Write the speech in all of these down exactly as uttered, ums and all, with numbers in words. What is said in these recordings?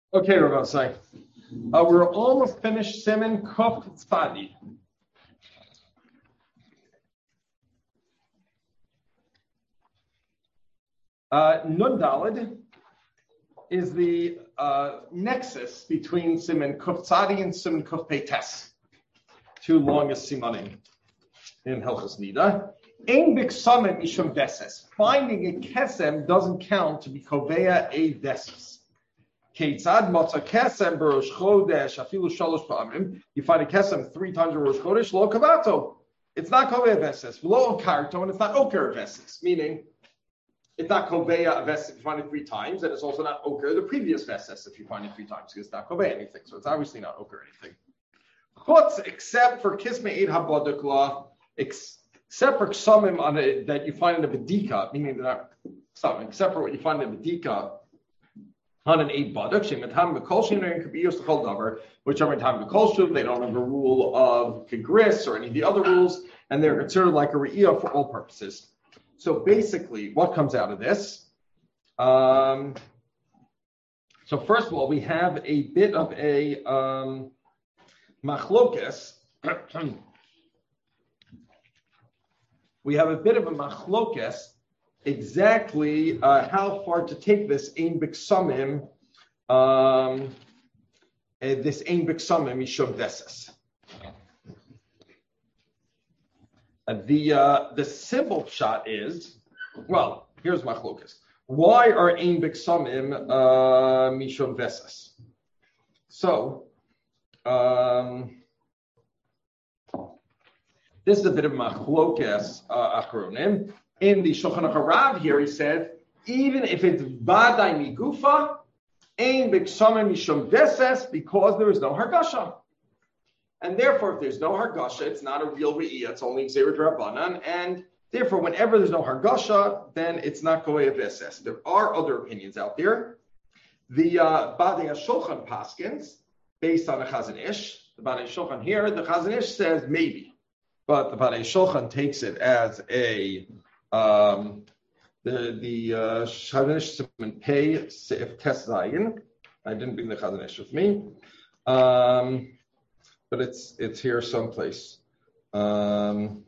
Okay, Rabbi Say. Uh, we're almost finished Siman Kuf Tzadi. Uh, Nun Daled is the uh, nexus between Siman Kuf Tzadi and Siman Kuf Peites, two longest simanim in Hilchos Nida. Ein b'ksamim mishum veses. Finding a kesem doesn't count to be koveya a veses. Keitzad motza kesem b'rosh chodesh afilu shalosh pa'amim. You find a kesem three times in Rosh Chodesh, lo kavato. It's not koveya veses. Lo karto, and it's not oker veses. Meaning, it's not koveya veses if you find it three times, and it's also not oker the previous veses if you find it three times, because it's not koveya anything. So it's obviously not oker anything. Chutz, except for kismei eid habaduk law, except for ksamim on a, that you find in a bedika, meaning they're not ksamim, except for what you find in a bedika on an eight baduk, shematam b'kol shein could be used to call davar, whichever time b'kol shuv, they don't have a rule of kegris or any of the other rules, and they're considered like a re'iyah for all purposes. So basically, what comes out of this? Um, so first of all, we have a bit of a um, machlokes. We have a bit of a machlokes exactly uh, how far to take this ein b'ksamim, um, uh, this ein b'ksamim mishum veses. Uh, the uh, the simple shot is, well, here's machlokes. Why are ein b'ksamim uh, mishum veses? So. Um, This is a bit of machlokes uh, achronim. In the Shulchan Aruch Rav here, he said, even if it's vadai migufa, ein b'ksamim mishum veses, because there is no hargasha. And therefore, if there's no hargasha, it's not a real re'iyah, it's only gzeirah d'Rabbanan, and therefore, whenever there's no hargasha, then it's not koveya veses. There are other opinions out there. The uh, Badei HaShulchan paskins, based on the Chazon Ish, the Badei HaShulchan here, the Chazon Ish says maybe. But the Badei Shulchan takes it as a um, the the Chazon Ish Siman Pei Seif Tes Zayin. I didn't bring the Chazon Ish with me, um, but it's it's here someplace. Um,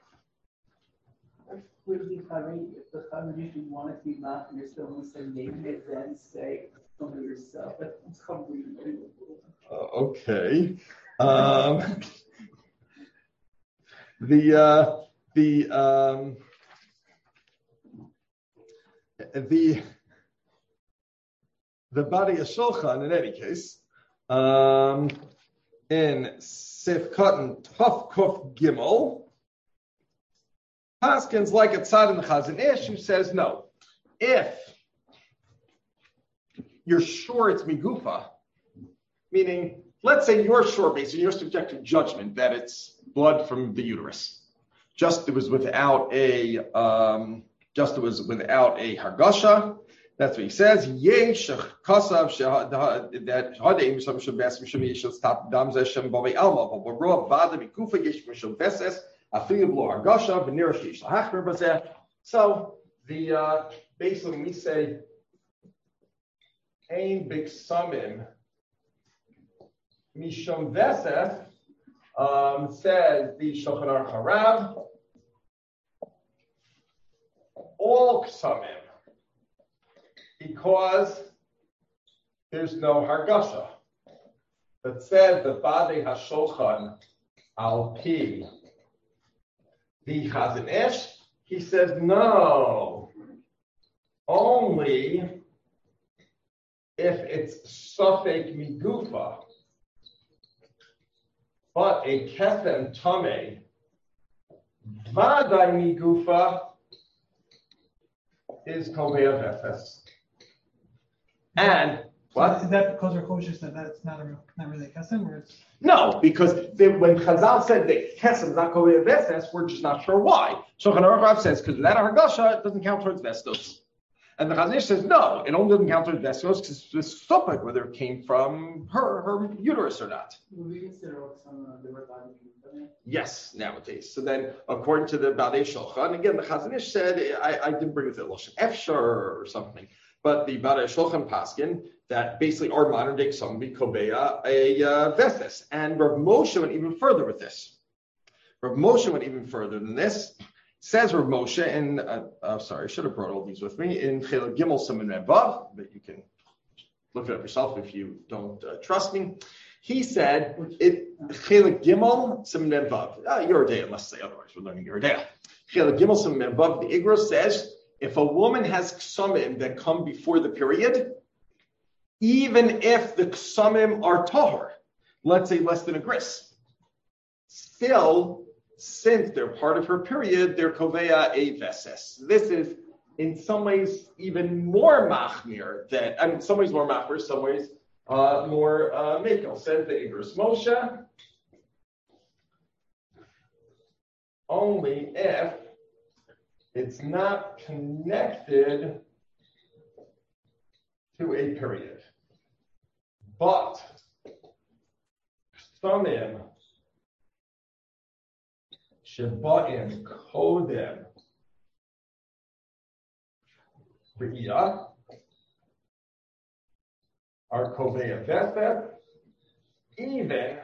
Would be funny if the Chazon Ish want to be not and you're still going to say maybe then say something yourself. That's completely uh, okay. Um, The uh, the um, the the Badei HaShulchan, in any case, um, in Sif Katan Tuf Kuf Gimel, Paskins like a tzad in the Chazon Ish who says no. If you're sure it's migufa, meaning, let's say you're sure based on your subjective judgment that it's blood from the uterus. Just it was without a um, just it was without a hargasha. That's what he says. Yesh kasav that hadeim some shabes mishum yeshel stop damze shem bavei alma v'roa vada mikufa yesh mishum veses afiyu blo hargasha v'nira sheish lahachmer bazeh. So the uh, basically we say ein b'ksamim mishum veses. Um, says the Shulchan Aruch Harav, all ksamim, because there's no hargasha. That says the Badei HaShulchan al pi the Chazon Ish, he says no, only if it's safek migufa. But a kesem tameh, vadai migufa, is koveya veses. And what? Is that because we're cautious that that's not a not really a kesem, or it's no? Because they, when Chazal said that kesem is not koveya veses, we're just not sure why. Shulchan Aruch Rav says because without a hargasha, it doesn't count towards vestos. And the Chazon Ish says no, it only doesn't count towards vestos because it's stupid whether it came from her her uterus or not. Would we consider some of the word body? Yes, nowadays. So then, according to the Badei Shulchan, again, the Chazon Ish said, I, I didn't bring it to Loshen Efshar or something, but the Badei Shulchan Paskin, that basically our modern day Ksum be Kobeya a uh, Vestes. And Rav Moshe went even further with this. Rav Moshe went even further than this. Says Rav Moshe, and uh, uh, sorry, I should have brought all these with me, in Chilek Gimel Siman Mem Vav, but you can look it up yourself if you don't uh, trust me. He said, it Chilek Gimel Siman Mem Vav. Uh, Yeridea, let's say otherwise, we're learning Yeridea. Chilek Gimel Siman Mem Vav, the Igra says, if a woman has ksumim that come before the period, even if the ksumim are tahor, let's say less than a gris, still, since they're part of her period, they're koveya a veses. This is, in some ways, even more machmir than, I mean, in some ways more machmir, some ways uh, more uh, mekel. Says the Igros Moshe, only if it's not connected to a period. But Ksumim Sheba'im Kodem Re'iyah are Koveya Vesef, even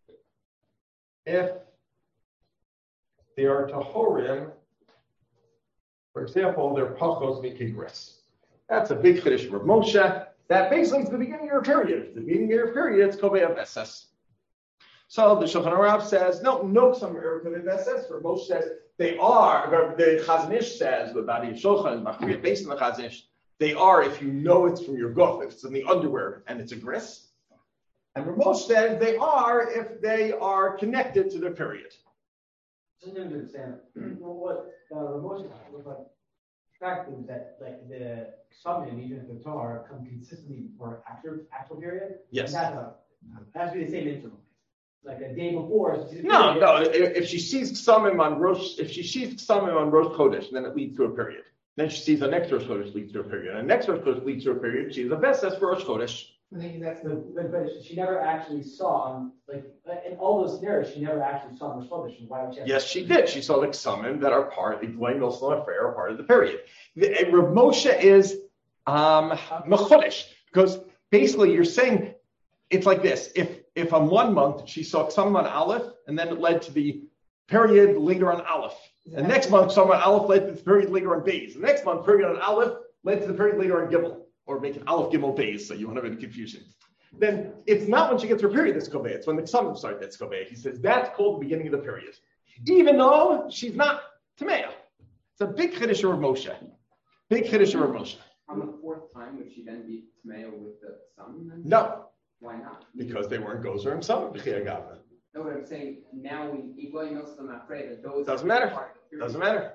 if they are Tahorim. For example, they're Pachos Mikigris. That's a big Chiddush for Moshe. That basically is the beginning of your period. The beginning of your period is Koveya Vesef. So the Shulchan Aruch says, no, no, some are Koveya Vesef. For Moshe says, they are, the Chazon Ish says, the Badei Shulchan, Machmir, based on the Chazon Ish, they are if you know it's from your guf, if it's in the underwear and it's a gris. And Moshe says they are if they are connected to the period. Just to understand, well, what uh, Moshe was like, fact is that like the Ksumim, even if the Torah, come consistently for actual actual period. Yes. And that's a, it has to be the same interval. Like a day before. So no, no. If, if she sees Ksumim on Rosh, if she sees Ksumim on Rosh Chodesh, then it leads to a period. Then she sees the next Rosh Chodesh leads to a period, and the next Rosh Chodesh leads to a period. She is a Vesses for Rosh Chodesh. I think that's the, but, but she never actually saw, like, in all those scenarios, she never actually saw Rosh Chodesh. Why would she? Yes, she did. She saw the Ksumim that are part, the Dwayne Milson and Freya are part of the period. The, Rav Moshe is um, Mechodesh, because basically you're saying it's like this. If if on one month she saw Ksumim on Aleph, and then it led to the period later on Aleph. And next month, Ksumim on Aleph led to the period later on Beis. The next month, period on Aleph led to the period later on Gimel. Or make it Aleph Gimel Beis, so you won't have any confusion. Then it's not when she gets her period that's Koveya, it's when the Ksumim start that's Koveya. He says that's called the beginning of the period. Even though she's not Tameya. It's a big Chiddush of Moshe. Big Chiddush of Moshe. On the fourth time, would she then be Tameya with the Ksumim? No. Why not? Because they weren't Gozer and Ksumim. No, what I'm saying, now we, Igla Yosef afraid that those doesn't matter. Doesn't matter.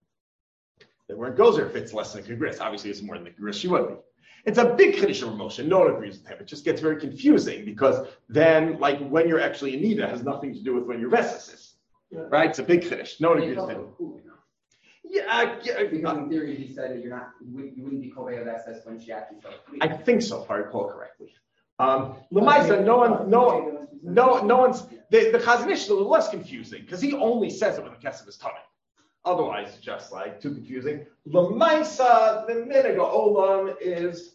They weren't Gozer if it's less than a Gris. Obviously, it's more than a Gris. She would be. It's a big Chiddush of Moshe. No one agrees with him. It just gets very confusing because then, like, when you're actually in Nida has nothing to do with when your Vesses is. Yeah. Right? It's a big Chiddush. No one agrees with him. Cool, you know? Yeah, yeah. Because in theory, he said that you're not, you wouldn't, you wouldn't be Koveya Vesses when she actually fell asleep. I think so, if I recall correctly. Um, Lemaisa, no one, no, no, no one's. The, the Chazon Ish is a little less confusing because he only says it when the Kesef is tummy. Otherwise, it's just like too confusing. Lemaisa, the Minhag Olam is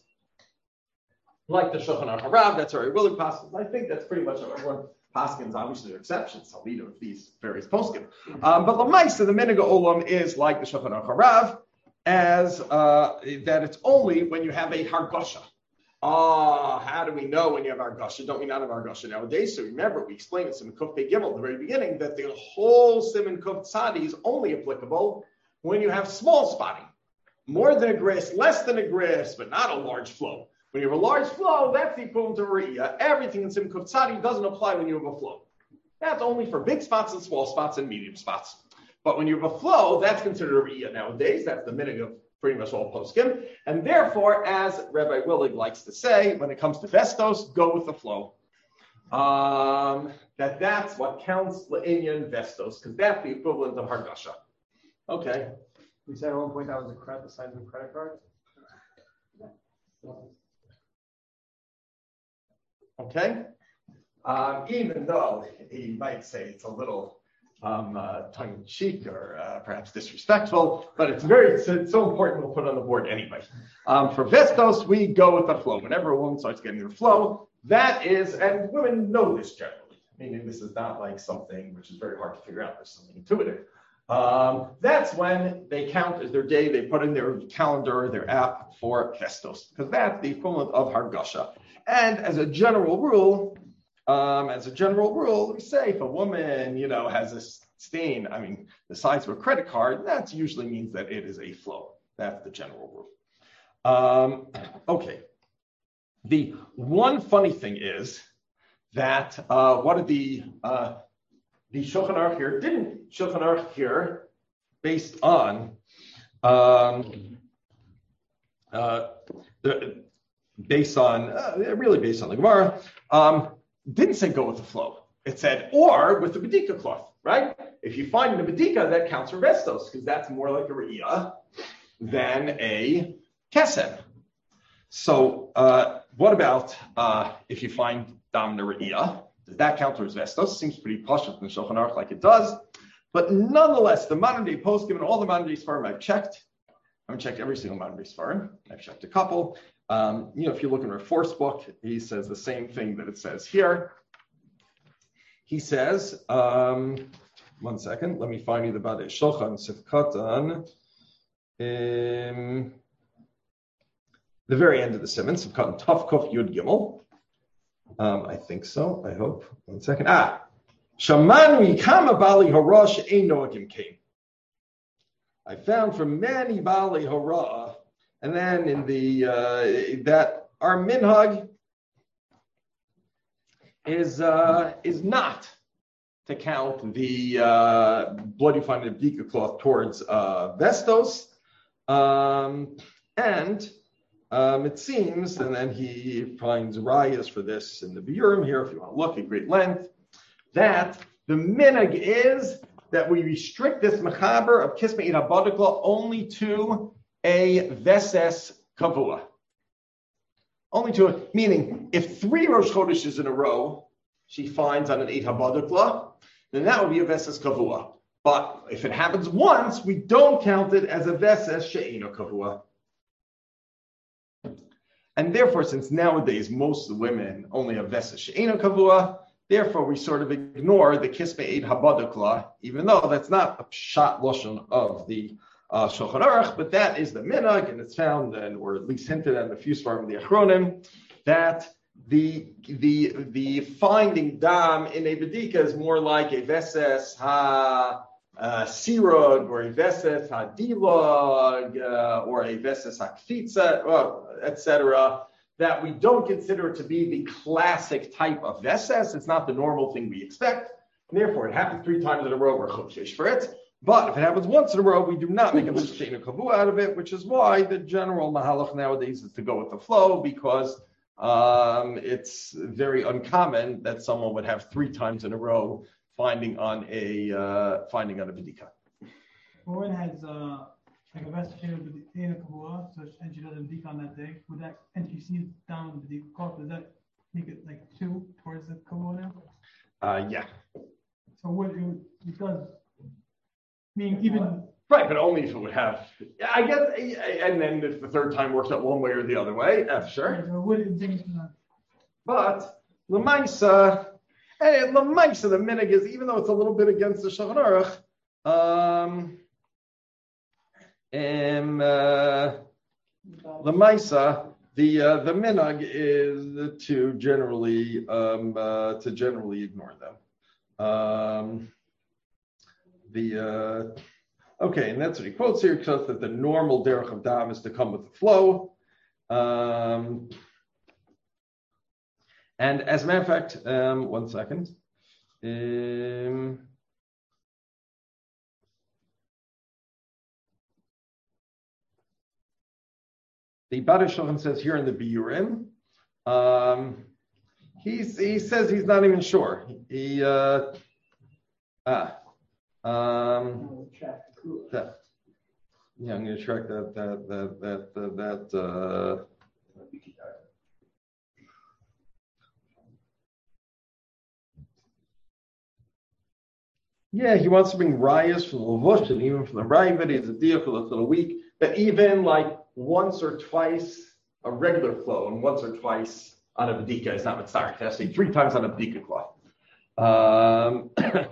like the Shulchan Aruch Harav. That's very willing passes. I think that's pretty much everyone paskins. Obviously, there are exceptions. I'll lead with these various poskim. Um, but Lemaisa, the Minhag Olam is like the Shulchan Aruch Harav, as uh, that it's only when you have a hargosha. Ah, how do we know when you have Argasha? Don't we not have Argasha nowadays? So remember, we explained in Siman Kuf Pei Gimel at the very beginning that the whole Siman Kuf Tzadi is only applicable when you have small spotting. More than a gris, less than a gris, but not a large flow. When you have a large flow, that's the equivalent of Re'iyah. Everything in Siman Kuf Tzadi doesn't apply when you have a flow. That's only for big spots and small spots and medium spots. But when you have a flow, that's considered a Re'iyah nowadays. That's the minhag of pretty much all poskim, and therefore, as Rabbi Willig likes to say, when it comes to Vestos, go with the flow. Um, that that's what counts Le'inyan Vestos, because that's the equivalent of Hargasha. Okay. We said at one point that was a credit, the size of a credit card. Okay. Um, even though he might say it's a little um, uh, tongue-in-cheek or uh, perhaps disrespectful, but it's very it's, it's so important we'll put it on the board anyway. Um, for Vestos, we go with the flow. Whenever a woman starts getting her flow, that is, and women know this generally, meaning this is not like something which is very hard to figure out. There's something intuitive. Um, that's when they count as their day. They put in their calendar, their app for Vestos, because that's the equivalent of Hargasha. And as a general rule, um, as a general rule, we say if a woman, you know, has a stain, I mean, the size of a credit card, that usually means that it is a flow. That's the general rule. Um, okay. The one funny thing is that uh, what did the uh, the Shulchan Aruch here didn't Shulchan Aruch here based on um, uh, the based on uh, really based on the Gemara um, didn't say go with the flow. It said or with the bedika cloth, right? If you find the bedika, that counts for vestos because that's more like a re'iyah than a kesem. So uh, what about uh, if you find dam re'iyah? Does that count as vestos? Seems pretty posh in the Shulchan Aruch like it does. But nonetheless, the modern day post, given all the modern day Sfarim I've checked, I haven't checked every single modern day Sfarim. I've checked a couple. Um, you know, if you look in our fourth book, he says the same thing that it says here. He says, um, one second, let me find you the Badei Shulchan Sifkatan. Um, the very end of the Siman, Sifkatan Taf Kuf Yud Gimel. Um, I think so. I hope. One second. Ah, Shamanu Yikama Bali Harash Ein Noagim Kain. I found from many Bali Hara, and then in the uh, that our minhag is uh, is not to count the uh, blood you find in the bedika cloth towards uh, vestos, um, and. Um, it seems, and then he finds rayas for this in the Biurim here, if you want to look at great length, that the minhag is that we restrict this mechaber of kismei habadikla only to a veses kavua. Only to a, meaning, if three Rosh Chodeshes in a row she finds on an eight habadikla, then that would be a veses kavua. But if it happens once, we don't count it as a veses she'ino kavua. And therefore, since nowadays most of the women only have veses she'eno kavua, therefore we sort of ignore the kismei eid habadikla, even though that's not a pshat lashon of the uh, Shulchan Aruch, but that is the minhag, and it's found, and or at least hinted at in a few svarim of the Achronim, that the the the finding dam in a bedika is more like a veses ha. Uh, sirog or a veses hadilog uh, or a veses hakfitza, well, et cetera, that we don't consider to be the classic type of veses. It's not the normal thing we expect. And therefore, it happens three times in a row, we're choshesh for it. But if it happens once in a row, we do not make a she'enu kavua out of it, which is why the general mahalach nowadays is to go with the flow, because um, it's very uncommon that someone would have three times in a row finding on a uh, finding on a bedika. Woman has uh, like a vestige of the kavua, so and she does a bedika on that day. Would that and she sees down the bedika cloth? Does that make it like two towards the kavua now? Uh, yeah. So what it, it does mean even right, but only if it would have. I guess, and then if the third time works out one way or the other way, yeah, sure. Right, so what it things uh, but l'maisa. Hey, l'maisa, the minhag is, even though it's a little bit against the Shulchan Aruch, um, um, uh, l'maisa, the uh, the minhag is to generally um, uh, to generally ignore them. Um, the uh, okay, and that's what he quotes here, because that the normal derech of dam is to come with the flow. Um, And as a matter of fact, um, one second. Um, the Badei Shulchan says here in the Biurim, um, he's, he says he's not even sure. He, uh, ah, um, that, yeah, I'm going to track that, that, that, that, that, that uh, Yeah, he wants to bring rayas from the Levush and even from the Ravid. He's a deal for the week. But even like once or twice a regular flow and once or twice on a Badika is not Mitzvah. It has to be three times on a Badika flow. Um,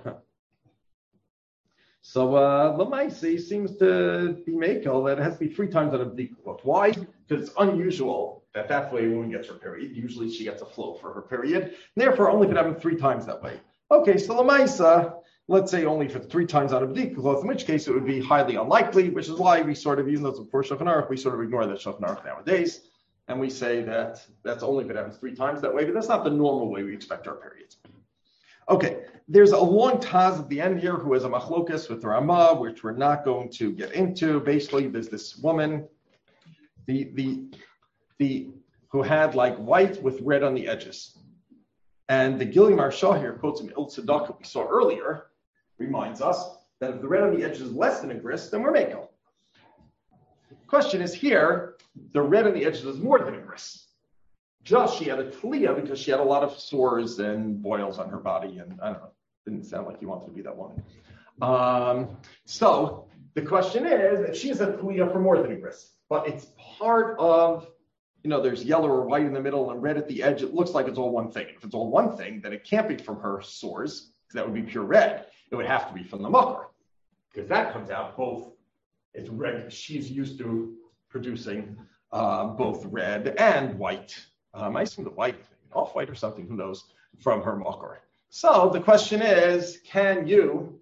so uh, Lamaisi seems to be Makel that it has to be three times on a Badika flow. Why? Because it's unusual that that's the way a woman gets her period. Usually she gets a flow for her period. And therefore, only could happen three times that way. Okay, so Lamaisa, let's say only for three times out of Badika cloth, in which case it would be highly unlikely, which is why we sort of, even though it's a poor Shulchan Aruch, we sort of ignore that Shulchan Aruch nowadays, and we say that that's only if it happens three times that way, but that's not the normal way we expect our periods. Okay, there's a long Taz at the end here who has a machlokas with the Ramah, which we're not going to get into. Basically, there's this woman, the the the who had like white with red on the edges. And the Gili Marsha here quotes him Il Tzedakah we saw earlier, reminds us that if the red on the edge is less than a gris, then we're Mekel. Question is here, the red on the edges is more than a gris. Just she had a tliya because she had a lot of sores and boils on her body, and I don't know, didn't sound like you wanted to be that woman. Um, so the question is that she is a tliya for more than a gris, but it's part of, you know, there's yellow or white in the middle and red at the edge. It looks like it's all one thing. If it's all one thing, then it can't be from her sores, because that would be pure red. It would have to be from the makar, because that comes out both. It's red. She's used to producing uh, both red and white. Um, I assume the white, off-white or something, who knows, from her makar. So the question is, can you,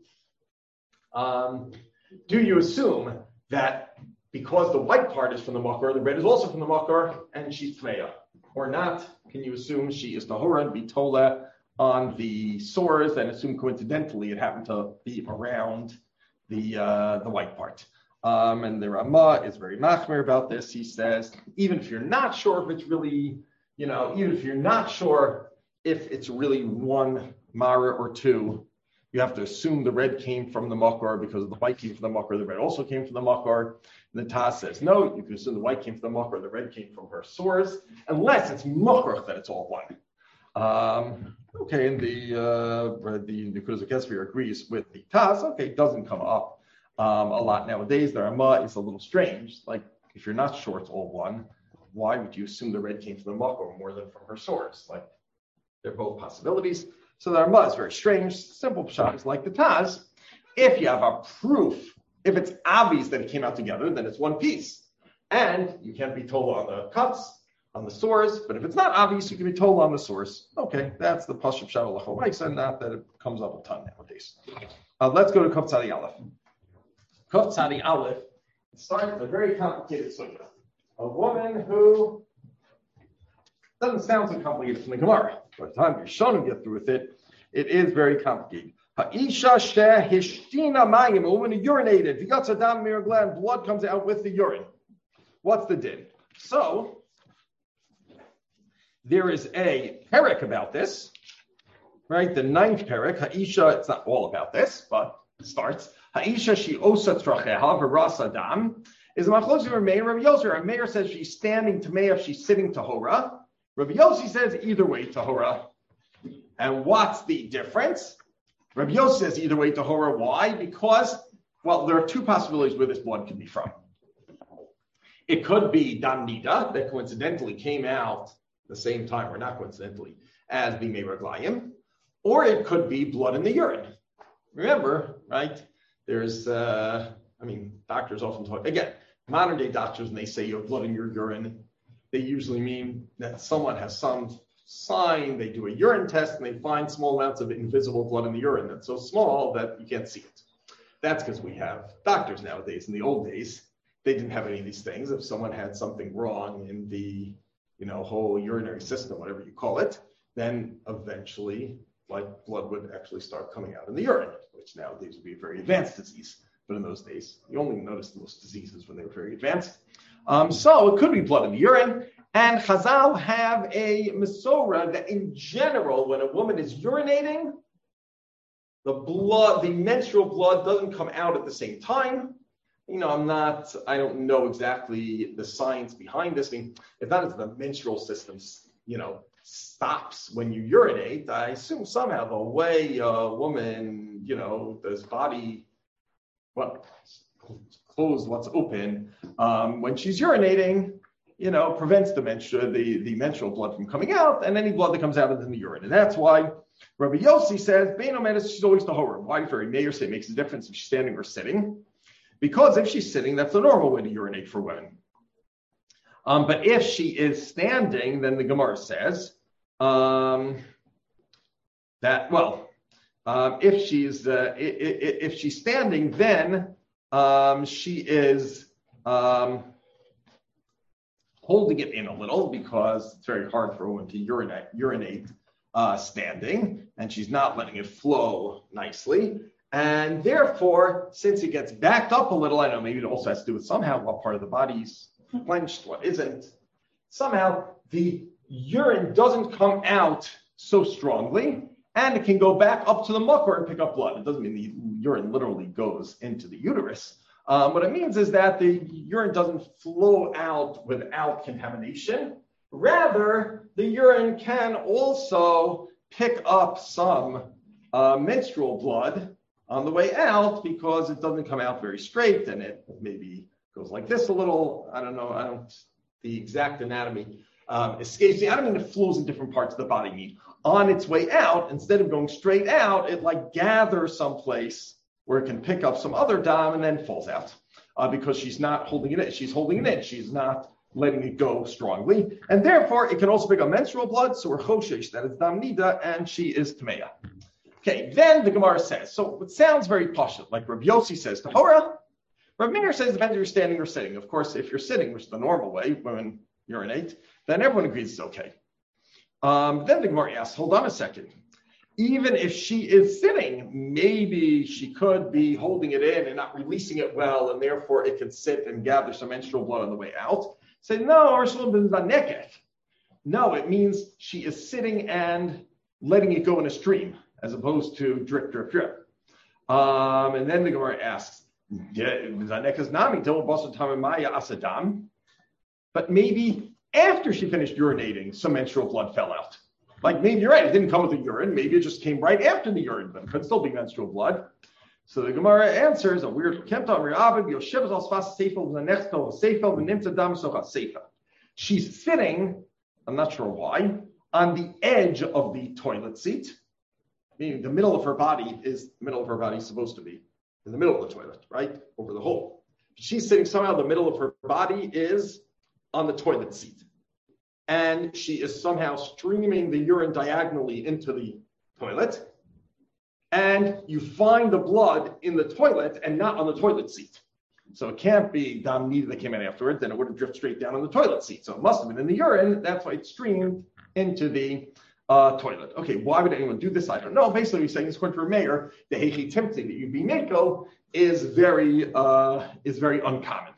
um, do you assume that because the white part is from the makar, the red is also from the makar, and she's tmeya? Or not? Can you assume she is tahora and bitola on the sores, and assume coincidentally it happened to be around the uh, the white part? Um, and the Ramah is very machmir about this. He says, even if you're not sure if it's really, you know, even if you're not sure if it's really one mara or two, you have to assume the red came from the makar because the white came from the makar, the red also came from the makar. And the Taz says, no, you can assume the white came from the makar, the red came from her sores, unless it's makar that it's all one. Um, okay, and the uh, the Nekudas Kesver agrees with the Taz. Okay, it doesn't come up um, a lot nowadays. The Ramah is a little strange. Like, if you're not sure it's all one, why would you assume the red came from the makar more than from her sores? Like, they're both possibilities. So the Ramah is very strange. Simple pshat is like the Taz. If you have a proof, if it's obvious that it came out together, then it's one piece. And you can't be told on the cuts, on the sores, but if it's not obvious, you can be told on the source. Okay, that's the Pashup Shalom Lachovaisa, not that it comes up a ton nowadays. Uh, let's go to Kuf Tzadi Aleph. Kuf Tzadi Aleph starts with a very complicated sugya. A woman who doesn't sound so complicated from the Gemara. By the time Rishonim get through with it, it is very complicated. Ha'isha shehishtina mayim, a woman who urinated, v'yatzadam miraglan, blood comes out with the urine. What's the din? So, there is a perek about this, right? The ninth perek, Ha'isha, it's not all about this, but it starts. Ha'isha she osa tracheha v'rasa dam, is a machlokes of Meir Rabbi Yossi. Rabbi Meir says she's standing Tameya, she's sitting Tahora. Rabbi Yossi says either way Tahora. And what's the difference? Rabbi Yossi says either way Tahora. Why? Because, well, there are two possibilities where this blood could be from. It could be Dam Nida, that coincidentally came out the same time, or not coincidentally, as the Meiraglayim, or it could be blood in the urine. Remember, right? There's, uh, I mean, doctors often talk, again, modern day doctors, when they say you have blood in your urine, they usually mean that someone has some sign, they do a urine test, and they find small amounts of invisible blood in the urine that's so small that you can't see it. That's because we have doctors nowadays. In the old days, they didn't have any of these things. If someone had something wrong in the, you know, whole urinary system, whatever you call it, then eventually, like, blood would actually start coming out in the urine, which nowadays would be a very advanced disease. But in those days, you only noticed most diseases when they were very advanced. Um, so it could be blood in the urine. And Chazal have a Mesorah that in general, when a woman is urinating, the blood, the menstrual blood doesn't come out at the same time. You know, I'm not, I don't know exactly the science behind this. I mean, it's not as the menstrual systems, you know, stops when you urinate. I assume somehow the way a woman, you know, this body, well, closed what's open, um, when she's urinating, you know, prevents the menstrual, the, the menstrual blood from coming out, and any blood that comes out is in the urine. And that's why Rabbi Yossi says, Bein Omedes, she's always tahora. Why does Rabbi Meir say it makes a difference if she's standing or sitting? Because if she's sitting, that's the normal way to urinate for women. Um, but if she is standing, then the Gemara says um, that, well, um, if she's uh, if, if she's standing, then um, she is um, holding it in a little because it's very hard for a woman to urinate, urinate uh, standing, and she's not letting it flow nicely. And therefore, since it gets backed up a little, I know maybe it also has to do with somehow what part of the body's clenched, what isn't. Somehow the urine doesn't come out so strongly, and it can go back up to the mucker and pick up blood. It doesn't mean the urine literally goes into the uterus. Um, what it means is that the urine doesn't flow out without contamination. Rather, the urine can also pick up some uh, menstrual blood on the way out because it doesn't come out very straight, and it maybe goes like this a little. I don't know. I don't. The exact anatomy um, escapes me. I don't mean it flows in different parts of the body. I mean, on its way out, instead of going straight out, it like gathers someplace where it can pick up some other dam and then falls out uh, because she's not holding it in. She's holding it in. She's not letting it go strongly, and therefore it can also pick up menstrual blood. So we're choshesh that is dam nida, and she is tmeya. Okay, then the Gemara says. So it sounds very pashut, like Rabbi Yossi says tahora. Rabbi Meir says depends if you're standing or sitting. Of course, if you're sitting, which is the normal way, women urinate, then everyone agrees it's okay. Um, then the Gemara asks, hold on a second. Even if she is sitting, maybe she could be holding it in and not releasing it well, and therefore it could sit and gather some menstrual blood on the way out. Say, no, no, it means she is sitting and letting it go in a stream, as opposed to drip, drip, drip. Um, and then the Gemara asks, but maybe after she finished urinating, some menstrual blood fell out. Like maybe you're right, it didn't come with the urine, maybe it just came right after the urine, but it could still be menstrual blood. So the Gemara answers a weird she's sitting, I'm not sure why, on the edge of the toilet seat. Meaning the middle of her body is the middle of her body is supposed to be in the middle of the toilet, right? Over the hole. She's sitting somehow, the middle of her body is on the toilet seat. And she is somehow streaming the urine diagonally into the toilet. And you find the blood in the toilet and not on the toilet seat. So it can't be dam nida that came out afterwards, then it would have drifted straight down on the toilet seat. So it must have been in the urine. That's why it streamed into the Uh, toilet. Okay, why would anyone do this? I don't know. Basically, he's saying this according to Meir, the heichi timti that you be meko is very uh, is very uncommon.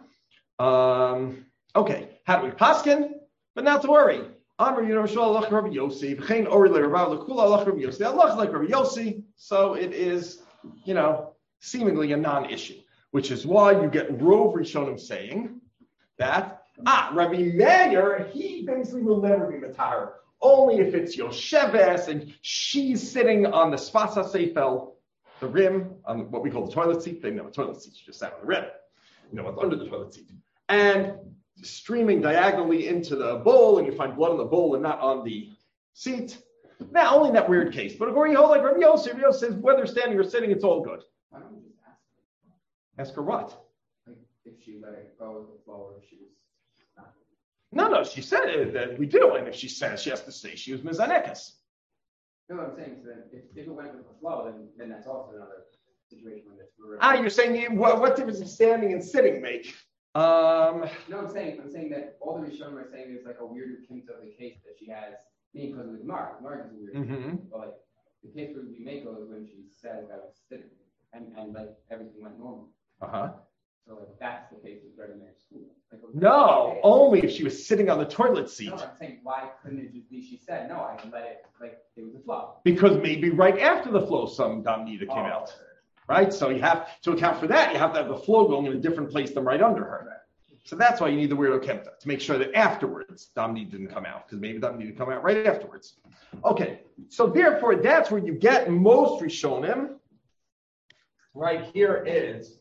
Um, okay, how do we paskin? But not to worry. Amr Yinoshal Lach Rabbi Yossi, V'chein Ori LeRav Lekula Lach Rabbi Yossi. Allah like Rabbi Yossi, so it is, you know, seemingly a non-issue, which is why you get Rov Rishonim saying that ah, Rabbi Meir, he basically will never be matar. Only if it's Yosheves and she's sitting on the Sfasa Seifel, the rim, on what we call the toilet seat. They know a toilet seat, you just sat on the rim. You know what's under the toilet seat. And streaming diagonally into the bowl, and you find blood in the bowl and not on the seat. Now, only in that weird case. But according to like Rabbi Yossi, Rabbi Yossi says whether standing or sitting, it's all good. Why don't we just ask her? Ask her what? Like, if she let it go with the flow, or if she was not. No, no, she said it, that we do. And if she says she has to say she was Mizanekas. No, what I'm saying is that if, if it went with the flow, then, then that's also another situation when it's. Ah, you're saying what, what difference does standing and sitting make? Um, no, I'm saying I'm saying that all the Rishonim are saying there's like a weirder hint of the case that she has, meaning because of the Gemara. Gemara is a weird mm-hmm. case, but like the case where we make is when she says that was sitting and, and like everything went normal. Uh-huh. So like that's the case with Red Mary's school. Like, no, only if she was sitting on the toilet seat. No, I'm saying why couldn't it just be she said no, I can let it like it was a flow. Because maybe right after the flow some dam nida came oh, out. Right? So you have to account for that. You have to have the flow going in a different place than right under her. So that's why you need the weirdo kemta, to make sure that afterwards Damni didn't come out, because maybe Damni didn't come out right afterwards. Okay, so therefore that's where you get most Rishonim. Right here is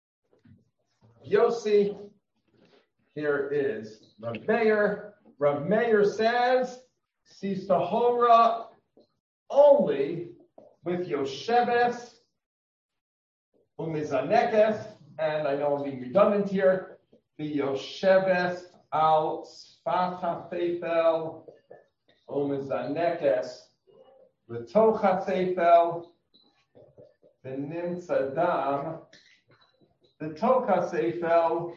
Yossi, here is Rav Meir. Rav Meir says, sees tahora only with Yosheves, Umizanekes, and I know I'm being redundant here, the Yosheves al Sfata Seifel, Umizanekes, the Tocha Seifel, the Nimtzadam, the Tocha Seifel,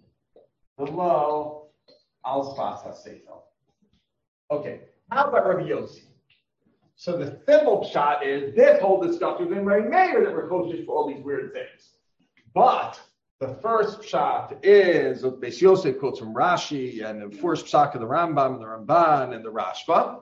below al Sfata Seifel. Okay, how about Rabbi Yossi? So the simple shot is this whole discussion was in Rabbi Meir that we're kosher for all these weird things. But the first shot is what Beis Yosef quotes from Rashi, and the first shot of the Rambam, the Ramban, and the Rashba.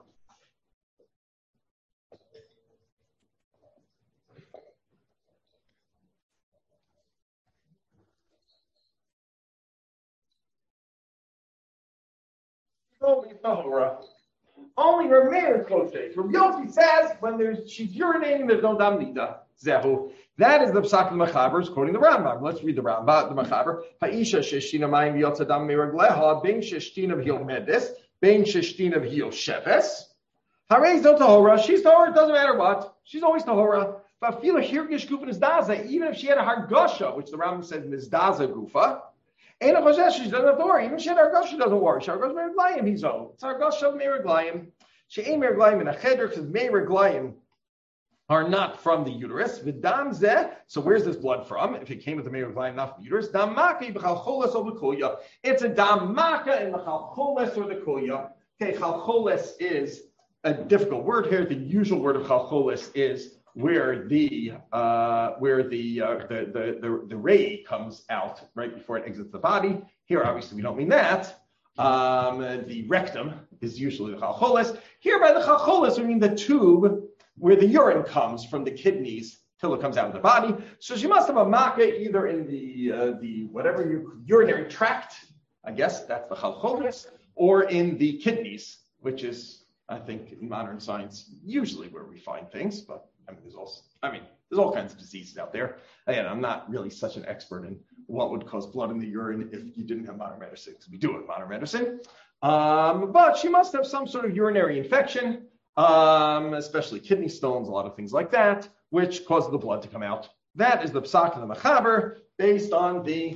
Only Tahora. Only Rav Meir is kosher. Rav Yossi says when there's she's urinating, there's no dam nida. Zehu. That is the psak of the Mechaber, quoting the Rambam. Let's read the Rambam, the Mechaber. Ha'isha sheshtina mayim yotza dam meiragleha ben sheshtina v'hil medis ben sheshtina v'hil sheves. Harei zo tahora. She's tahora. It doesn't matter what. She's always tahora. But feel a hirgish gufa is daza, even if she had a hargasha, which the Rambam says is daza gufa. Ain't a choshesh, she doesn't have to worry. Even she had hargasha, she doesn't worry. She hargasha meiraglayim, he's old. It's hargasha of meiraglayim. She ain't meiraglayim in a cheder because meiraglayim are not from the uterus. V'dam zeh. So where's this blood from? If it came with the meiraglayim, not from the uterus. Dam maka b'chal choles or b'kulya. It's a dam maka in the chal choles or the kulya. Okay, chal choles is a difficult word here. The usual word of chal choles is where the uh, where the, uh, the the the the ray comes out right before it exits the body. Here, obviously, we don't mean that. Um, the rectum is usually the chalcholes. Here, by the chalcholes, we mean the tube where the urine comes from the kidneys till it comes out of the body. So she must have a makkah either in the uh, the whatever you, urinary tract, I guess that's the chalcholes, or in the kidneys, which is, I think, in modern science usually where we find things, but. I mean, there's also, I mean, there's all kinds of diseases out there. Again, I'm not really such an expert in what would cause blood in the urine if you didn't have modern medicine, because we do have modern medicine. Um, but she must have some sort of urinary infection, um, especially kidney stones, a lot of things like that, which cause the blood to come out. That is the psak of the Mechaber, based on the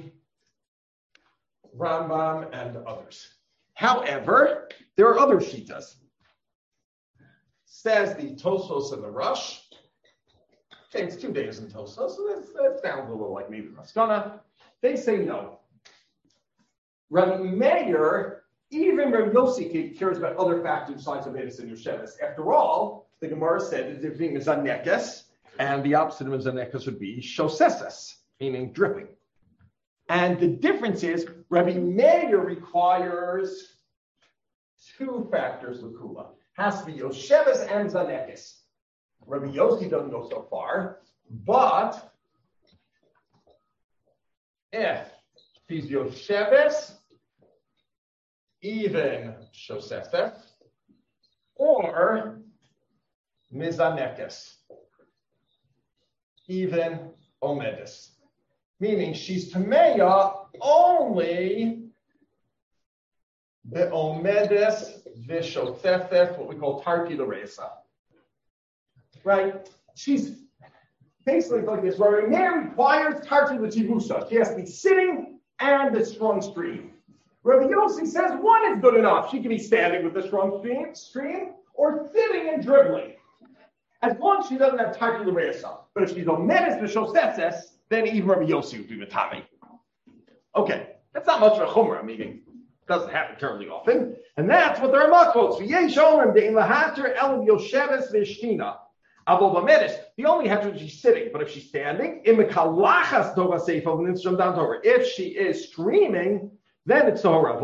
Rambam and others. However, there are other shitas. Says the Tosfos and the Rush. Okay, it's two days in Tosfos, so that, that sounds a little like maybe Maskana. They say no. Rabbi Meir, even Rabbi Yossi cares about other factors besides Avedis and Yosheves. After all, the Gemara said that the thing is Zanekes, and the opposite of Zanekes would be Shoseses, meaning dripping. And the difference is Rabbi Meir requires two factors of Kula. Has to be Yosheves and Zanekes. Rabbi Yossi doesn't go so far, but if she's Yosheves, even Shosefes, or Mizanekes, even Omedis, meaning she's Tameya only the Omedis Vishosefes, what we call Tarti L'Reisa. Right? She's basically like this, where a man requires Tarti L'Tivusa. She has to be sitting and a strong stream. Rabbi Yossi says one is good enough. She can be standing with the strong stream, stream or sitting and dribbling. As long as she doesn't have Tarti L'Reisa. But if she's Omedis Vishosefes, then even Rabbi Yossi would be Matami. Okay, that's not much of a chumrah, meaning doesn't happen terribly often. And that's what the Ramah quotes. The only heter is she's sitting, but if she's standing, if she is streaming, then it's Tahora.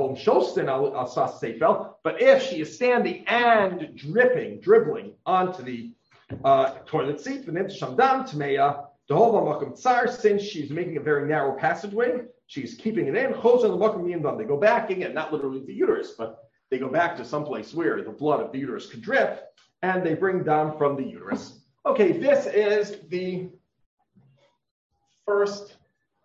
But if she is standing and dripping, dribbling onto the uh, toilet seat, since she's making a very narrow passageway, she's keeping it in. They go back again, not literally the uterus, but they go back to someplace where the blood of the uterus could drip, and they bring down from the uterus. Okay, this is the first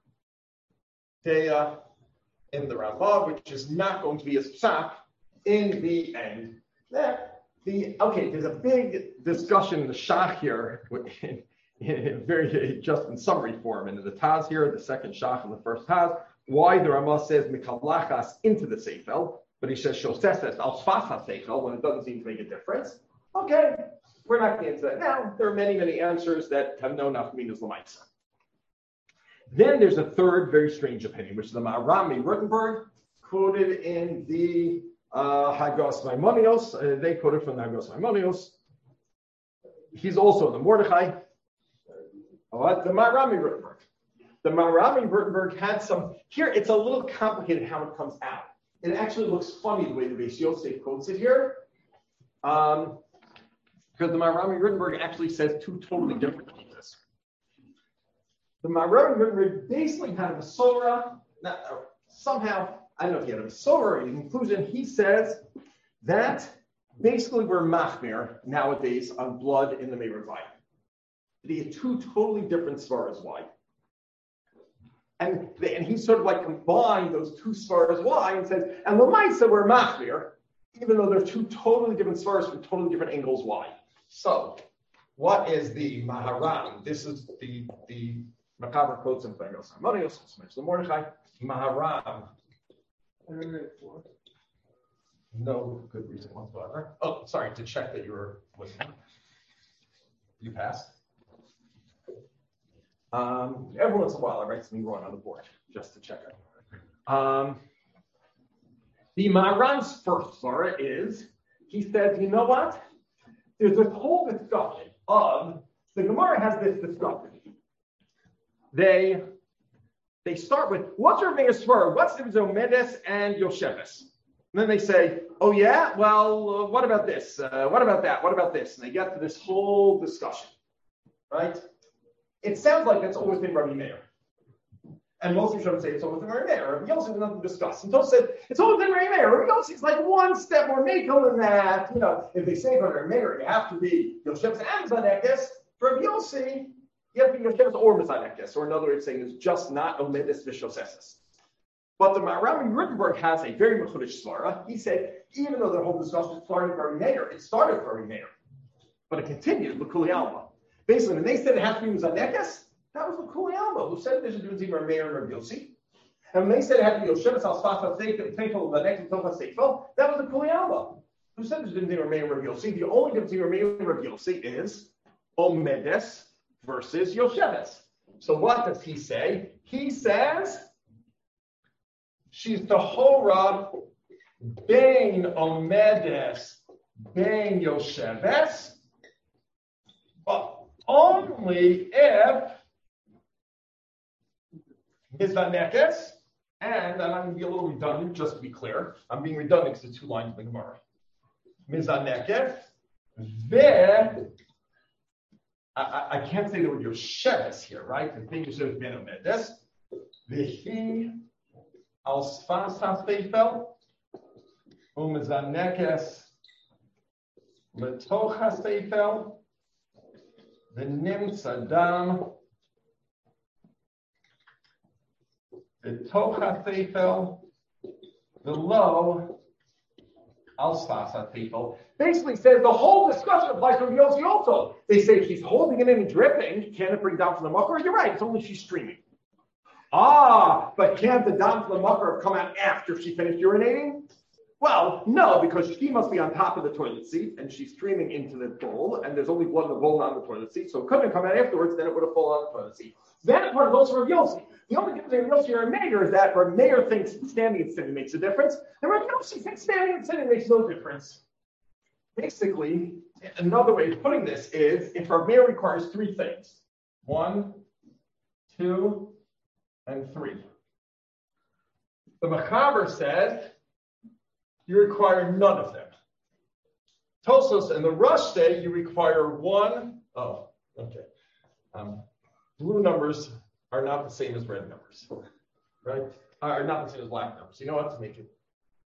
daya in the Rambam, which is not going to be as psak in the end. There, the okay, there's a big discussion in the Shach here, in, in very just in summary form, and in the Taz here, the second Shach and the first Taz, why the Rambam says mikalachas into the seifel, but he says shoseses al sfas seifel when it doesn't seem to make a difference. Okay, we're not getting into that now. There are many, many answers that have no nafkaminas l'maisa. Then there's a third very strange opinion, which is the Ma'arami Rutenberg quoted in the uh, Hagos Maimonios. Uh, they quoted from the Hagos Maimonios. He's also the Mordechai. Uh, the Ma'arami Rutenberg. The Ma'arami Rutenberg had some, here it's a little complicated how it comes out. It actually looks funny the way the Beis Yosef quotes it here. Um, because the Ma'arami Rutenberg actually says two totally different things. The Ma'arami basically had a Masorah, not, uh, somehow, I don't know if he had a Masorah or in conclusion, he says that basically we're machmir nowadays on blood in the Meir Vayim. He had two totally different svaras why. And, they, and he sort of like combined those two svaras why and says, and Lamaisa we're machmir, even though they're two totally different svaras from totally different angles why. So, what is the Maharam? This is the the Macabre quotes in Fagos Harmonios, the Mordechai, Maharam. No good reason whatsoever. Oh, sorry, to check that you were listening. You passed. Um, every once in a while, I write something wrong on the board just to check it. Um, the Maharam's first Sarah is, he says, you know what? There's this whole discussion of, the Gemara has this discussion. They they start with, what's your biggest svara? What's the Zomedes and Yosheves? And then they say, oh yeah, well, uh, what about this? Uh, what about that? What about this? And they get to this whole discussion, right? It sounds like it's all within Rabbi Meir. And most of you should say it's all within Rabbi Meir. Rabbi Yossi has nothing to discuss. And Tosfos said, it's all within Rabbi Meir. Rabbi Yossi is like one step more makel than that. You know, if they say Rabbi Meir, you have to be Yosheves and Zanekes. For Rabbi Yossi, you have to be Yosheves or Mizanekes, or another way of saying is just not Omedis V'Shoseses. But the Ma'arami Rutenberg has a very mechudish svara. He said, even though the whole discussion started with Rabbi Meir, it started with Rabbi Meir, but it continued with Kuli Alma. Basically, when they said it has to be Mizanekes, that was Kuli Alma, who said there should be Rabbi Meir and Rabbi Yossi. And when they said it had to be Yosheves al Sfas Seifel, Zanekes Tofa Seifel, that was the Kuli Alma, who said there should be Rabbi Meir and Rabbi Yossi. The only difference between Rabbi Meir and Rabbi Yossi is Omedes versus Yosheves. So what does he say? He says she's the Horab Bein Omedes Bein Yosheves, but only if Mizanekes, and I'm going to be a little redundant just to be clear. I'm being redundant because the two lines of the Gemara. Mizanekes, ve I, I can't say the word Yosheves here, right? The thing is Ben Omedes. V'hi al Sfas HaSeifel u'mezanekes letoch HaSeifel v'nimtza dam letoch HaSeifel v'lo al Sfas HaSeifel. Basically says the whole discussion applies to Yossi also. They say if she's holding it in and dripping, can it bring down from the makar? You're right, it's only she's streaming. Ah, but can't the down from the makar come out after she finished urinating? Well, no, because she must be on top of the toilet seat and she's streaming into the bowl, and there's only blood in the bowl, not on the toilet seat, so it couldn't come out afterwards, then it would have fallen on the toilet seat. That part is also Rav Yossi. The only difference between Rav Yossi and Rav Meir is that Rav Meir thinks standing and sitting makes a difference, and Rav Yossi thinks standing and sitting makes no difference. Basically, another way of putting this is if Rav Meir requires three things. One, two, and three. The Machaber says you require none of them. Tosfos and the Rush say you require one. Oh, okay. Um, blue numbers are not the same as red numbers. right? Or not the same as black numbers. You know what to make it.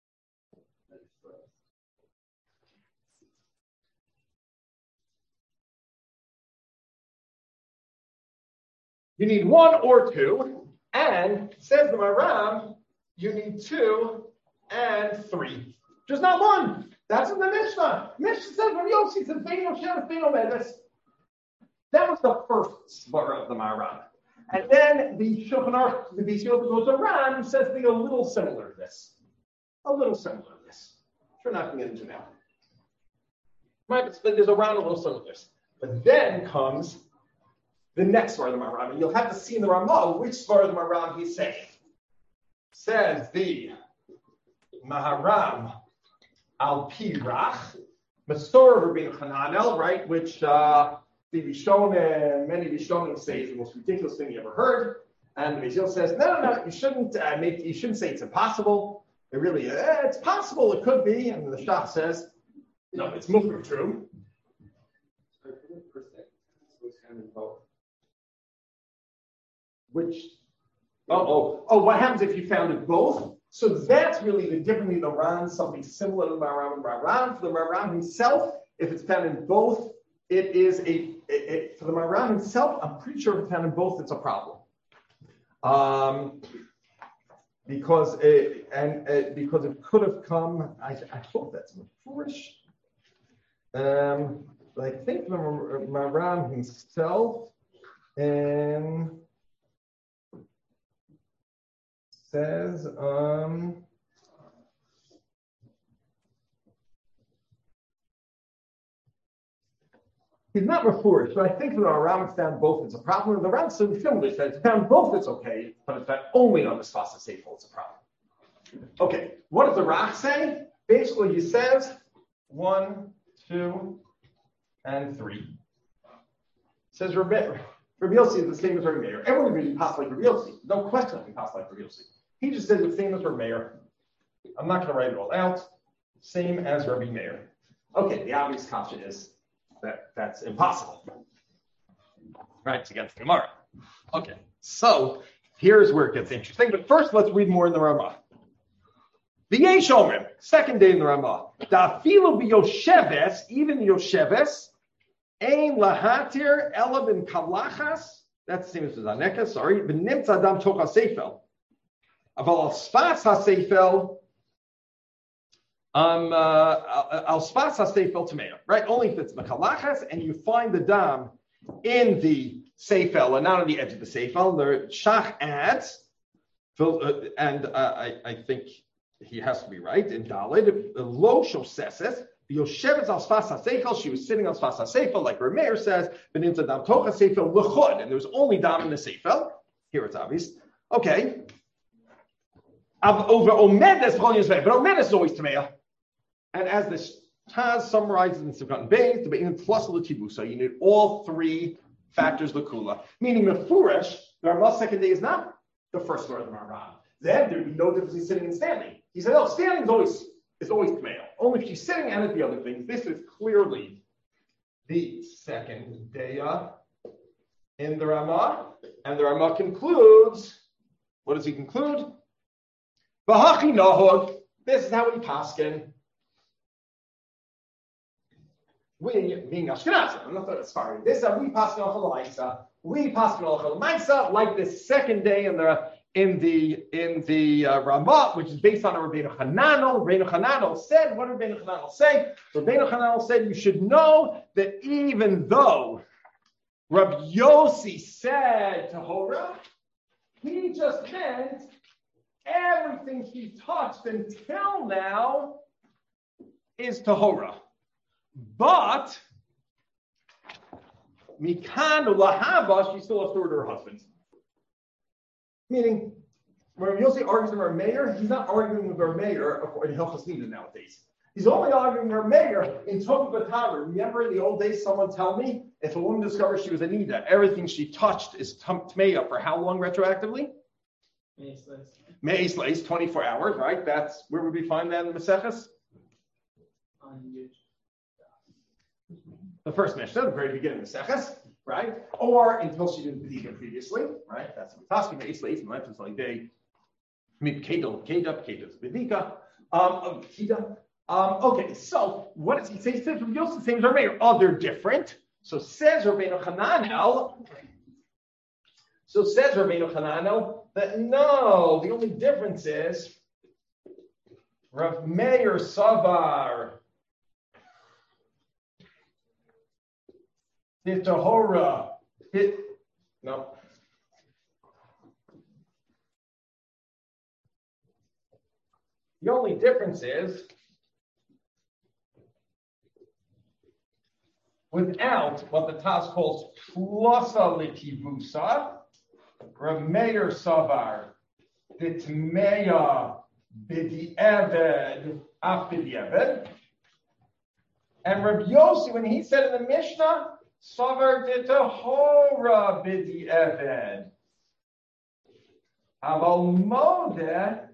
You need one or two, and says the Maram, you need two and three. Just not one. That's in the Mishnah. Mishnah says when Yossi says Bein Yoshev, Bein Omedes. That was the first svara of the Maram. And then the Shulchan Aruch, the Bishul goes around and says things a little similar to this. A little similar to this. Which we're not going to get into now. Right, but there's around a little similar to this. But then comes the next svara of the Maram. And you'll have to see in the Ramah which svara of the Maram he's saying. Says the Maharam al Pirach, Masor of Rabbeinu Hananel, right, which uh, the Rishonim, many Rishonim say is the most ridiculous thing you ever heard. And the Mizil says, no, no, no, you shouldn't uh, make, you shouldn't say it's impossible. It really, uh, it's possible, it could be. And the Shach says, no, it's mukher true. Which, oh, oh, what happens if you found it both? So that's really the difference between the Ran, something similar to the Maram and Maram. For the Maram himself, if it's found in both, it is a, it, it, for the Maram himself, I'm pretty sure if it's found in both, it's a problem. Um, because it, and uh, because it could have come, I, I hope that's foolish. Um, but I think the Maram himself, and says, um, he's not refurbished, but I think that our Ram found both it's a problem. The Ram said it's found both it's okay, but it's found only on the Sfasa Seifel it's a problem. Okay, what does the Rach say? Basically, he says one, two, and three. It says Rabbi Yossi is the same as Rabbi Meir. Everyone would be possible like Rabbi Yossi. No question it would be possible like Rabbi Yossi. He just says the same as Rabbi Meir. I'm not going to write it all out. Same as Rabbi Meir. Okay, the obvious question is that that's impossible. Right, it's against Gemara. Okay, so here's where it gets interesting. But first, let's read more in the Ramah. V'yesh Omer, second day in the Ramah. Da'afilu b'yosheves, even Yosheves, ein lahatir ela ben kalachas. That's the same as the Zaneka, sorry. B'nimtz adam toch ha-seifel. Aval al sfas ha-seifel, um, uh, al sfas ha-seifel tameo. Right, only if it's mekalachas and you find the dam in the seifel and not on the edge of the seifel. The Shach adds, and uh, I, I think he has to be right in Dalid. Lo shoseses Yosheves al sfas ha-seichel. She was sitting on sfas ha-seifel, like Rameir says. B'nimtza dam toch ha-seifel l'chud, and there was only dam in the seifel. Here it's obvious. Okay. Over omedes but omedes is always tameah. And as the Taz summarizes in Sivkot Beis, the bein plus the tibusa, you need all three factors l'kula. Meaning the furesh, the Ramah second day is not the first word of the Maram. Then there'd be no difference in sitting and standing. He said, "Oh, standing is always is always tameah. Only if she's sitting and at the other things." This is clearly the second day in the Ramah, and the Ramah concludes. What does he conclude? V'hachi nahog. This is how we paskin. We being Ashkenazim. I'm not that sorry. This is how we paskin al chalaisa. We paskin al chalaisa like the second day in the in the in the uh, Ramah, which is based on a Rabbeinu Hananel. Rabbeinu Hananel said, what did Rabbeinu Hananel say? Rabbeinu Hananel said, you should know that even though Rabbi Yossi said to Hora, he just meant everything he touched until now is Tahora. But Mikan Lahaba, she still has to order her husband. Meaning, when Yossi argues with her mayor, he's not arguing with her mayor according to Hilchos Nida nowadays. He's only arguing with her mayor in Tov B'Tamar. Remember in the old days, someone tell me, if a woman discovers she was a Nida, everything she touched is Tmeya for how long retroactively? Me'ez Leis, twenty-four hours, right? That's where would we find that in the Maseches? The first Mishnah, the very beginning of the Maseches, right? Or until she didn't believe it previously, right? That's what we're talking about. Me'ez Leis, and that's like day Mit Kedel, Kedab, Kedus, Bedika, um, Kida. Um, okay, so what does he say? He says Rabbi Yossi, the same as Rabbi Meir. Oh, they're different. So says Rabbeinu Hananel. So says Rabbeinu Hananel that no, the only difference is Rav Meir Savar Hitahora Hit no. The only difference is without what the Taz calls plusa litivusa, Rav Meir Savar Ditmeya Bidi Eved Af Bidi Eved, and Rav Yossi, when he said in the Mishnah, Savar Ditahora Bidi Eved Aval Modeh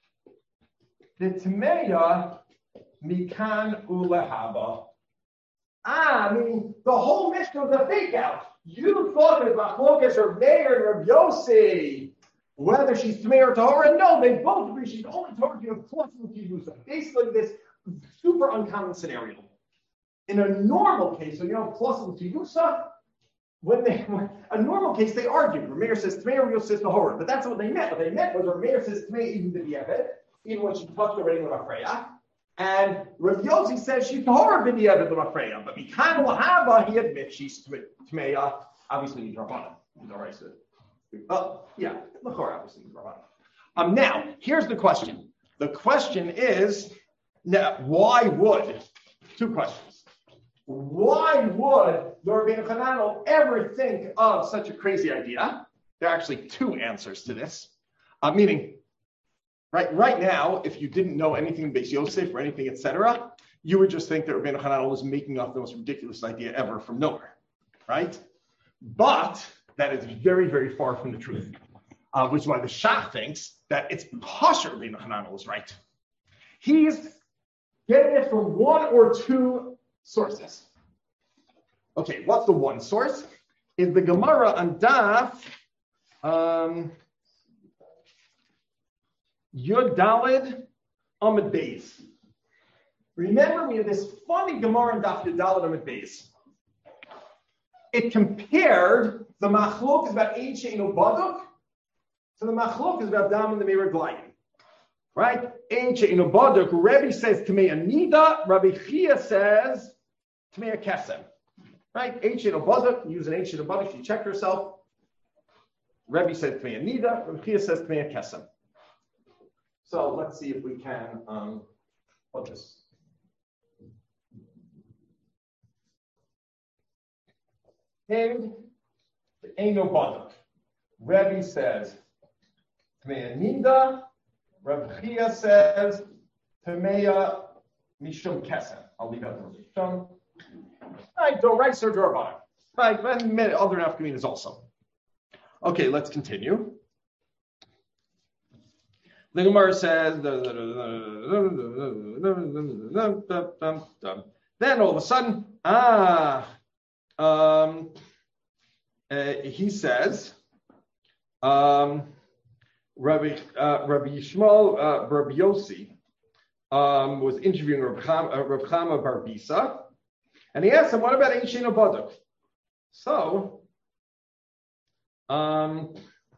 Ditmeya Mikan Ulehaba. Ah, meaning the whole Mishnah was a fake out. You thought it was Machlokas or Meir and Rav Yossi, whether she's Tmei or Tahora. No, they both agree she's only Tahora if you have plus Kivusa. Basically, this super uncommon scenario. In a normal case, so you know plus Kivusa, when they when, a normal case they argue. Rav Meir says Tmei, Rav Yossi says Tahora, but that's what they meant. What they meant was Rav Meir says Tmei even to the Eved, even when she touched already with Afreya. And Rav Yossi says she's Tahora b'diavad l'mafreya, but Mikan Lahava, he admits she's Tmeya. Obviously, he's Rabbanan. He's all right. So, oh, yeah, L'chor, obviously, he's Rabbanan. Um, now, here's the question. The question is, now, why would, two questions. Why would the Rabbeinu Hananel ever think of such a crazy idea? There are actually two answers to this. Uh, meaning, Right, right now, if you didn't know anything about Beis Yosef or anything, et cetera, you would just think that Rabbeinu Hananel was making up the most ridiculous idea ever from nowhere, right? But that is very, very far from the truth, uh, which is why the Shach thinks that it's Pasha Rabbeinu Hananel is right. He's getting it from one or two sources. Okay, what's the one source? Is the Gemara on Daf. Um, Yud Daled Amud Beis. Remember, we have this funny Gemara in Daf Yud Daled Amud Beis. It compared the machlok is about Ein She'eino Baduk to the machlok is about Dam and the Meir Glayim. Right? Ein She'eino Baduk. Rebbe says Tmei Nida. Rabbi Chia says Tmei Kesem. Right? Ein She'eino Baduk. Use an Ein She'eino Baduk. She checked herself. Rebbe says Tmei Nida. Rabbi Chia says Tmei Kesem. So let's see if we can um, put this. And ain't no baduk. Rebbe says Tmeya Nida. Rabbi Chia says Tmeya Mishum Kesem. I'll leave out the Mishum. Right, so right, Sir Jorban. Right, and other nafkaminas also. Okay, let's continue. The Gemara says, then all of a sudden, ah, um, uh, he says, um, Rabbi, uh, Rabbi Yishmael, uh, Rabbi Yossi, um, was interviewing Rabbi Chama, uh, Rabbi Chama Bar Bisa, and he asked him, what about Ein She'eino Baduk? So, um,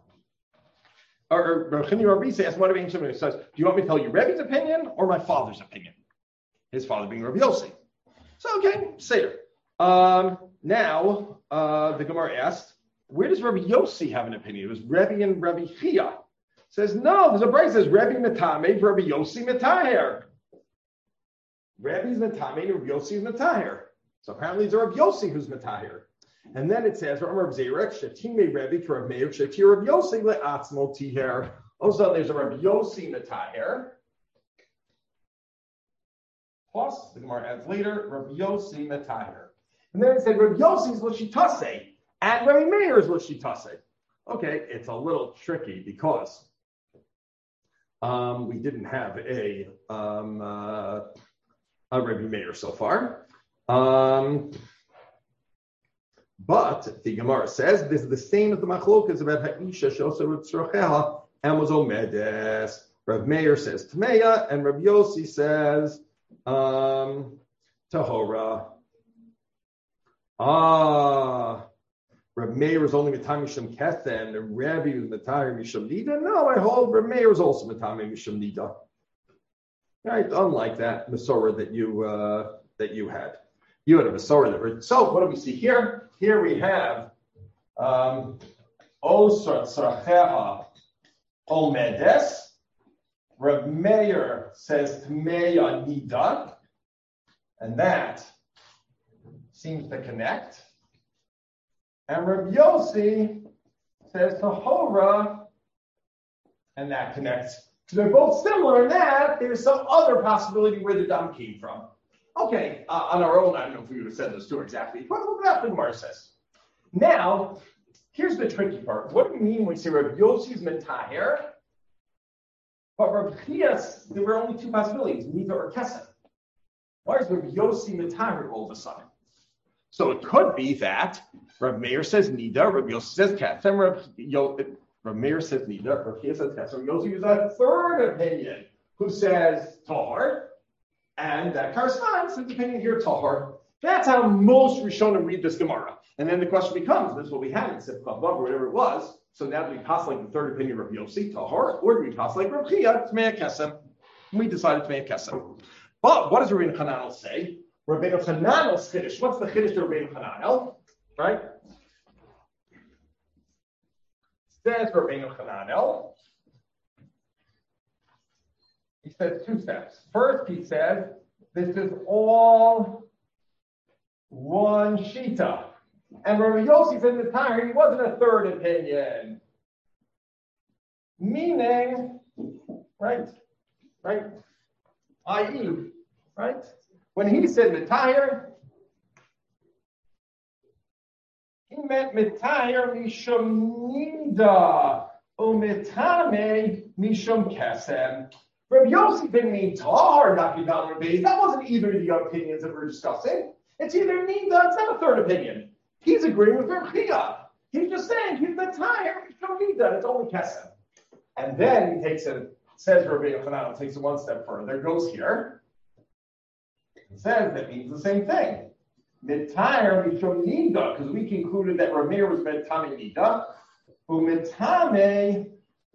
Or Rabbi Rabbi asked, what about Ein She'eino Baduk? He says, do you want me to tell you Rebbe's opinion or my father's opinion? His father being Rabbi Yossi. So, okay, say it. Um, now, uh, the Gemara asked, where does Rabbi Yossi have an opinion? It was Rebbe and Rabbi Chia. Says, no, there's a brace that says Rebbe Metame, Rabbi Yossi Metaher. Rebbe's Metame, Rabbi Yossi is Metaher. So apparently it's a Rabbi Yossi who's Metaher. And then it says, Rav Zerek, Shetime Rebbe, Rav Meir, Shetir Rav Yossi le'atzmo tiher. Also, there's a Rav Yossi Metaher. Plus, the Gemara adds later, Rav Yossi Metaher. And then it said, Rav Yossi is L'shitase, and Rabbi Meir is L'shitase. Okay, it's a little tricky because um, we didn't have a, um, uh, a Rabbi Meir so far. Um, but the Gemara says this is the same as the machlokas about Ha'isha Shosa Ritzrocheha and was omedes. Rav Meir says Tmeya, and Rav Yossi says um, Tahora. Ah, Rav Meir was only Matami Mishum Ketha, and the Rabbi was Matami Mishum Nida. No, I hold Rav Meir was also Matami Mishum Nida. Right, unlike that Masorah that you uh, that you had. You had a Masorah that were, so what do we see here? Here we have um Osar Tzracheha Omedes. Rav Meir says Tmeya Nida, and that seems to connect. And Rav Yossi says Tahora, and that connects. So they're both similar in that there's some other possibility where the dam came from. Okay, uh, on our own, I don't know if we would have said those two exactly. But look at what the Gemara says. Now, here's the tricky part. What do we mean when we say Rav Yossi's Metaher? But Rav Chias, there were only two possibilities, Nida or Kesem. Why is Rav Yossi Metaher all of a sudden? So it could be that Rav Meir says Nida, Rav Yossi says Kesem, Rav, Yo, Rav Meir says Nida, Rav Chias says Kesem, Rav Yossi is a third opinion who says Tahor, and that corresponds to the opinion here, Tahor. That's how most Rishonim read this Gemara. And then the question becomes, this is what we had in Sifkah Vav, or whatever it was, so now do we pass like the third opinion of Rav Yossi, Tahor, or do we pass like Rav Chia, Tmei Kesem? We decided Tmei Kesem. But what does Rabbeinu Hananel say? Rabbeinu Hananel's Chiddush. What's the Chiddush to Rabbeinu Hananel? Right? Says Rabbeinu Hananel. He says two steps. First, he says, this is all one Shita. And Rabbi Yossi said in the time, he wasn't a third opinion. Meaning, right, right, that is, right, when he said Mitayer, he meant Mitayer Mishum Nida, or Mitame Mishum Kesem. Rabbi Yossi didn't mean Tahor, Nakidal Rabbi. That wasn't either of the opinions that we're discussing. It's either Nida, it's not a third opinion. He's agreeing with Rav Chia. He's just saying he's the tire. He don't need that. It's only Kesem. And then he takes it, says Rabbi Yochanan, takes it one step further, goes here, and says that means the same thing. Mitayr mishum nida, because we concluded that Rameir was mitame nida, umitame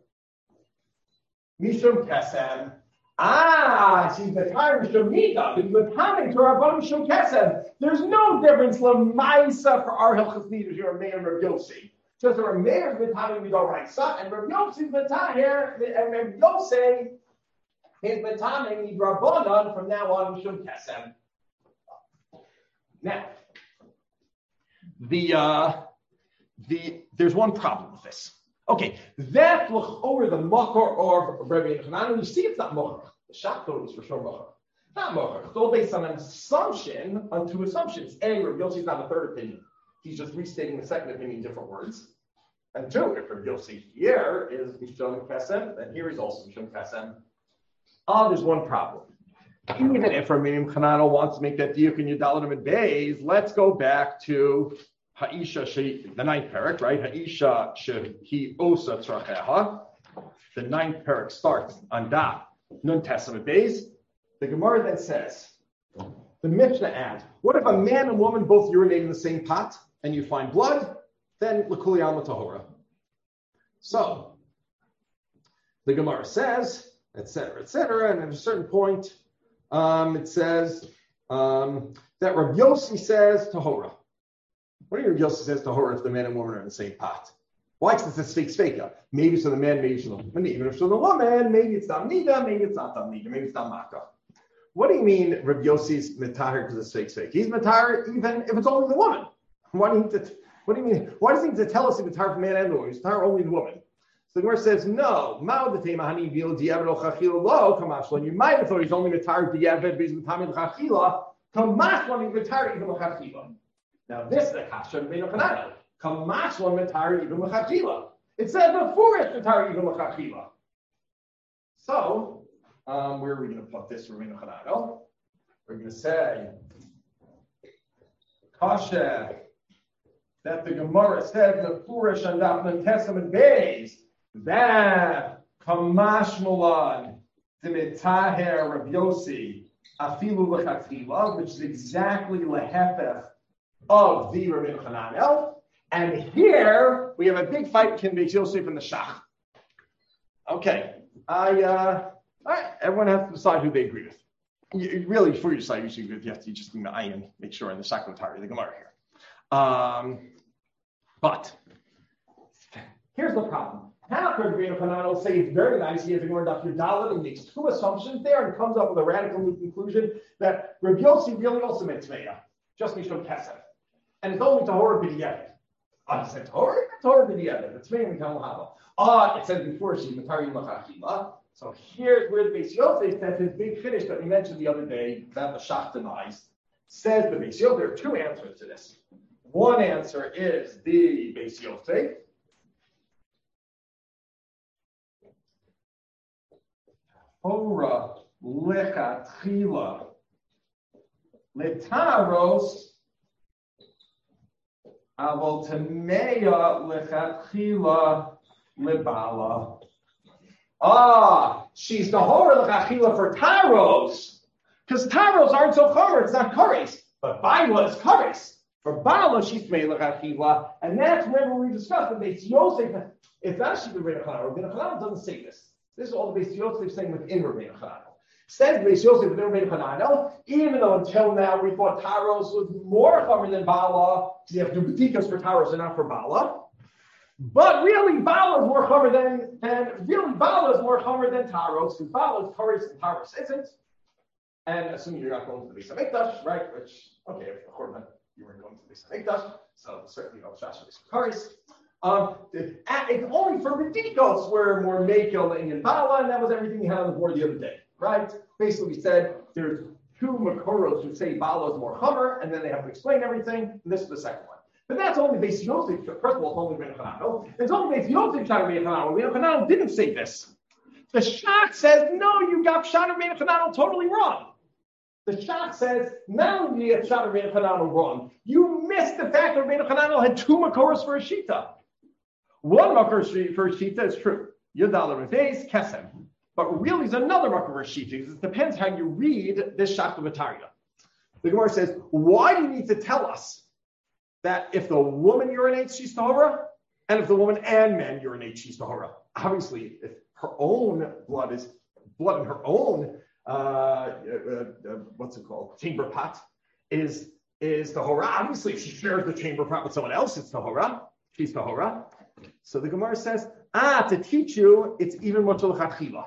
mishum kesem. Ah, she's mitayr mishum nida, because mitame to Rabban mishum kesem. There's no difference lemaisa for our hilchos nida here, Rameir and Rav Yossi. Just Rameir is mitame midoraisa, and Rav Yossi is mitayr, and Rav Yossi is mitame midrabanan from now on mishum kesem. Now, the uh, the there's one problem with this. Okay, that look over the makor of Rabbi Yochanan. You see, it's not makor. The shaktor was for sure makor. Not makor. It's all based on an assumption, on two assumptions. A, Rabbi Yossi is not a third opinion. He's just restating the second opinion in different words. And two, if Rabbi Yossi here is Mishum Kesem, then here is also Mishum Kesem. Ah, there's one problem. Even if Rabbi Yochanan wants to make that diuk in Yudaladim and Beis, let's go back to Ha'isha, she, the ninth parak, right? Ha'isha shehi osa tzracheha. The ninth parak starts on da nun testament Beis. The Gemara then says, the Mishnah adds, what if a man and woman both urinate in the same pot and you find blood? Then l'kuli alma tahora. So the Gemara says, et cetera, et cetera, and at a certain point, Um, it says um, that Rav Yossi says Tahora. What do you Rav Yossi says Tahora if the man and woman are in the same pot? Why? Because it's a fake sveka. Maybe it's for the man, maybe it's for the woman. Even if it's for the woman, maybe it's Dam Nida, maybe it's not Dam Nida, maybe it's Dam Maka. What do you mean Rav Yossi's Matahir because it's fake sveka? He's Matahir even if it's only the woman. Why do you need to, what do you mean? Why does he need to tell us he's Matahir for the man and the woman? He's Matahir only the woman. So the Gemara says, no. You might have thought he's only retired to Yaved because Tamid Chachila. Kamashlan is retired even Chachila. Now this is a kasha of Rabbeinu Hananel. Kamashlan retired even Chachila. It said before it's retired even Chachila. So, um, where are we going to put this Rabbeinu Hananel? We're going to say kasha that the Gemara said the Furish and Daphan Testament Beis. That Kamash Mulan, Dimitaher Rav Yossi, Afilu Lechatchila, which is exactly lehefech of the Rabbeinu Hananel. And here we have a big fight between Beis Yosef and the Shach. Okay, I, uh, all right, everyone has to decide who they agree with. You, really, before you decide, you should you have to just do the ayin, make sure in the Shakotari, the Gemara here. Um, but here's the problem. How could Rabbeinu Hananel say it's very nice? He has ignored Daf Yudalad and makes two assumptions there and comes up with a radical new conclusion that Rabbi Yossi really also meant Tmeya, just Mishum Kesef, and it's only Tahor B'Diyevet. I said Tahor, Tahor B'Diyevet. It's Tmeya and Kalahava. Ah, it said before she Matari Machachila. So here's where the Beis Yosef says his big finish that we mentioned the other day that the Shach denies. Says the Beis Yosef. There are two answers to this. One answer is the Beis Yosef. Hora lechatchila letaros avol temeya lechatchila lebala. Ah, she's the hora lechatchila for taros, because taros aren't so chomer. It's not kares, but baila is kares. For bala, she's temeya lechatchila, and that's remember we discussed that Beis Yosef. It's actually the Rebbeinu Hananel. Rebbeinu Hananel doesn't say this. This is all the Beis Yosef saying within Rabbeinu Hananel. Says Beis Yosef within Rabbeinu Hananel, even though until now we thought Taros was more chomer than Bala, because you have to do b'tikas for Taros and not for Bala. But really, Bala is more chomer than, and really Bala is more chomer than Taros, because Bala is Taros and Taros isn't. And assuming you're not going to the Beis HaMikdash, right? Which, okay, if the Korban, you were going to the Beis HaMikdash, so certainly no Shash is for Taros. Um, it's only for Medikos where more Mekel and Bala, and that was everything we had on the board the other day, right? Basically, we said there's two Makoros who say Bala is more Hummer, and then they have to explain everything, and this is the second one. But that's only Beis Yosef. First of all, it's only Rebbeinu Hananel. It's only Beis Yosef Shad Rebbeinu Hananel. Rebbeinu Hananel didn't say this. The Shach says, no, you got Shad Rebbeinu Hananel totally wrong. The Shach says, not only did you get Shad Rebbeinu Hananel wrong, you missed the fact that Rebbeinu Hananel had two Makoros for a Shita. One makor for shita is true. Yodal Reves Kesem. But really, there's another makor for shita. It depends how you read this Shach V'Taria. The Gemara says, why do you need to tell us that if the woman urinates, she's tahora, and if the woman and man urinate, she's tahora? Obviously, if her own blood is blood in her own, uh, uh, uh, what's it called, chamber pot, is is tahora. Obviously, if she shares the chamber pot with someone else, it's tahora. She's tahora. So the Gemara says, ah, to teach you, it's even muchal lechatchila.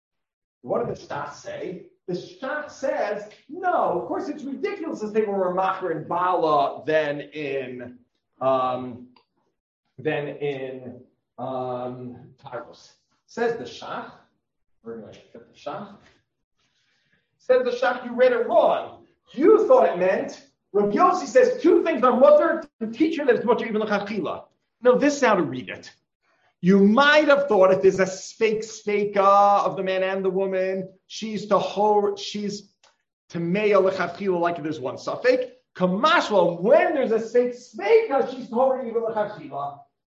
What did the Shach say? The Shach says, no, of course it's ridiculous to say we're macher in Bala than in um, than in um, Taros. Says the Shach. We're going to fit the Shach. Says the Shach, you read it wrong. You thought it meant. Rav Yossi says two things are mutter to teach you that it's mutter even lechatchila. No, this is how to read it. You might have thought if there's a fake sveka of the man and the woman, she's to ho, she's to meya lechatchila like if there's one suffix. Kamashla, when there's a fake sveka, she's to ho even lechatchila.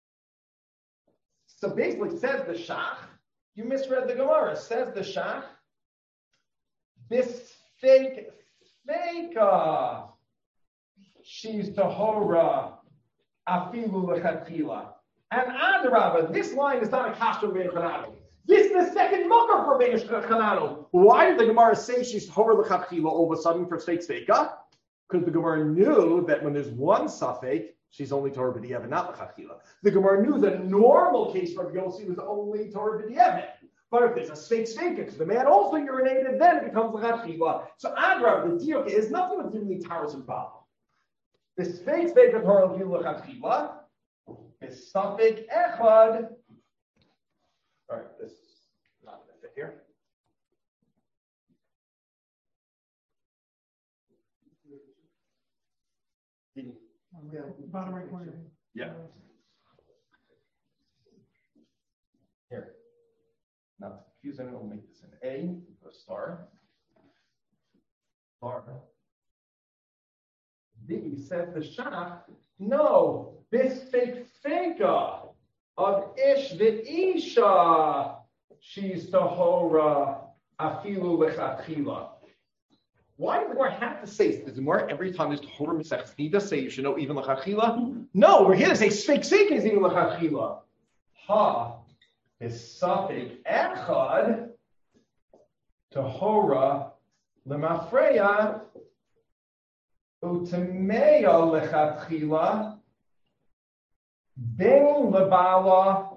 So basically, says the Shach, you misread the Gemara. Says the Shach, this fake sveka, she's to hora. Afilu lechatchila. And Adarabah, this line is not a kasha Rebbeinu Hananel. This is the second makor for Rebbeinu Hananel. Why did the Gemara say she's hora lechatchila all of a sudden for fake sveka? Because the Gemara knew that when there's one suffix, she's only Torah b'diavad, not lechatchila. The Gemara knew the normal case for Yossi was only Torah b'diavad. But if there's a fake sveka, because the man also urinated, then it becomes lechatchila. So Adarabah, the diuk is nothing with giving me taros and bala. The fake sveka Torah b'diavad. Is suffix echad. All right, this is not going to fit here. Yeah, bottom right corner. Yeah. Here. Now, to confuse anyone, we'll make this an A, a star. Star. B says the Shach, no, this fake feka of ish v'isha, she's tahora afilu lechatchila. Why does the Gemara have to say, does the Gemara every time there's tahora Masechtas Nida say you should know even lechatchila? No, we're here to say sfeik seika is even lechatchila. Ha is safek echad tahora lemafreya utemeya lechatchila ben lebala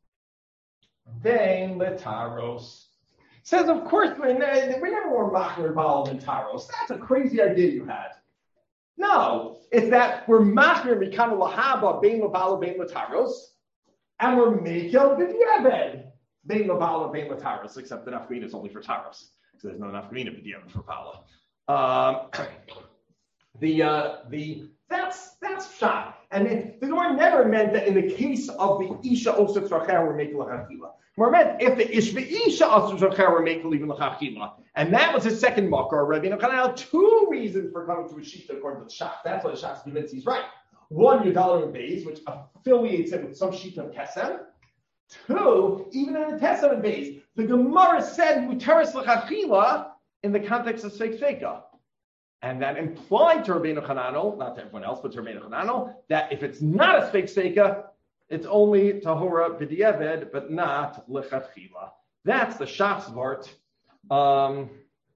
ben letaros. Says, of course, we never, we never were machmer bala ben taros. That's a crazy idea you had. No, it's that we're machmer mikana lahaba ben lebala ben letaros, and we're mekel b'diavad ben lebala ben letaros, except the nafkamina is only for taros, so there's no nafkamina b'diavad for bala. Um, the uh, the that's that's shot, and it, the Gemara never meant that in the case of the isha osef tzarcher we're making lachachila. More meant if the ish isha osef tzarcher we're making even lachachila, and that was his second makar. Rabbi Yochanan two reasons for coming to a shita according to the shach. That's why the shach convinced he's right. One, Yudalar and Beis, which affiliates it with some shita of Kesem. Two, even in the Kesem and Beis, the Gemara said mutaris lachachila in the context of sfeik seika. And that implied to Rabbeinu Hananel, not to everyone else, but to Rabbeinu Hananel, that if it's not a sfeik seika, it's only tahora b'diavad, but not lechatchila. That's the shach's vart. Um,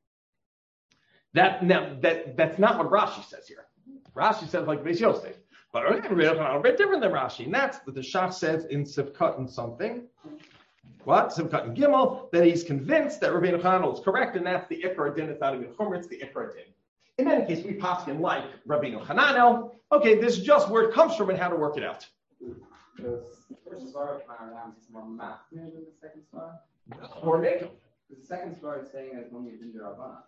that, now, that, that's not what Rashi says here. Rashi says like Beis Yosef. But Rabbeinu Hananel a bit different than Rashi. And that's that the shach says in Sivkot and something. What? Sivkot and Gimel, that he's convinced that Rabbeinu Hananel is correct, and that's the Ikar Din. It's not even Chomer, it's the Ikar Din. In any case, we pass him like Rabbeinu Hananel. Okay, this is just where it comes from and how to work it out. The first svara around is more math than the second svara. Or make him. The second svara is saying that it's only a ginger rabbanan.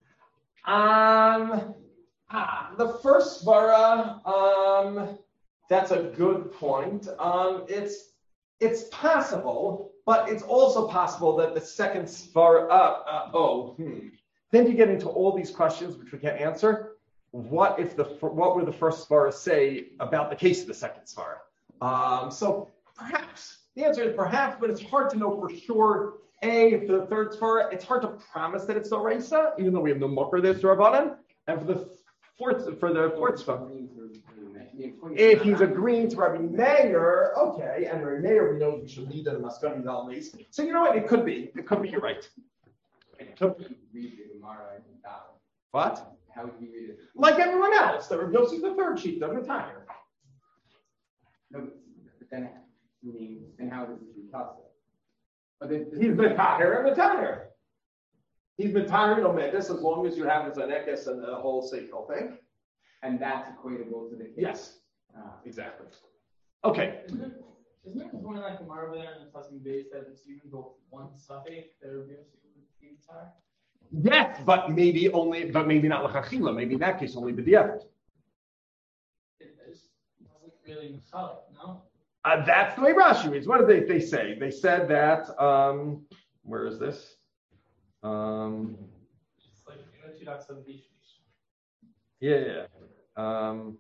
Um, ah, the first svara, um, that's a good point. Um, it's it's possible, but it's also possible that the second svara. Uh, uh, oh, hmm. Then you get into all these questions which we can't answer. What if the what were the first svara say about the case of the second svara? Um, so perhaps the answer is perhaps, but it's hard to know for sure. A, for the third svara, it's hard to promise that it's the Reisa, even though we have no mukher there to Rabbanan. And for the fourth, for the fourth svara, if he's agreeing to Rabbi Meir, okay, and Rabbi Meir we know we should lead the Maskani Dalmes. So you know what? It could be. It could be. You're right. It could be. Read the Gemara and Dal. What? How would you read it? Like everyone else, the Rabbi Yossi the third sheet doesn't retire. No, but, but then, I mean, then how does it become? But the, the, He's been tired and tired. He's been tired of this as long as you have his anekes and the whole sequel thing. And that's equatable to the case. Yes, Ah. exactly. Okay. Isn't it, isn't it one like the Gemara there in the Tuscan base that it's even go one suffix that reveals the entire? Yes, but maybe only, but maybe not l'chachila. Maybe in that case only b'diavad. It is, wasn't really solid, no? Uh, that's the way Rashi reads. What did they, they say? They said that, um, where is this? Um, It's like, you know, two dots of the yeah, yeah. Um,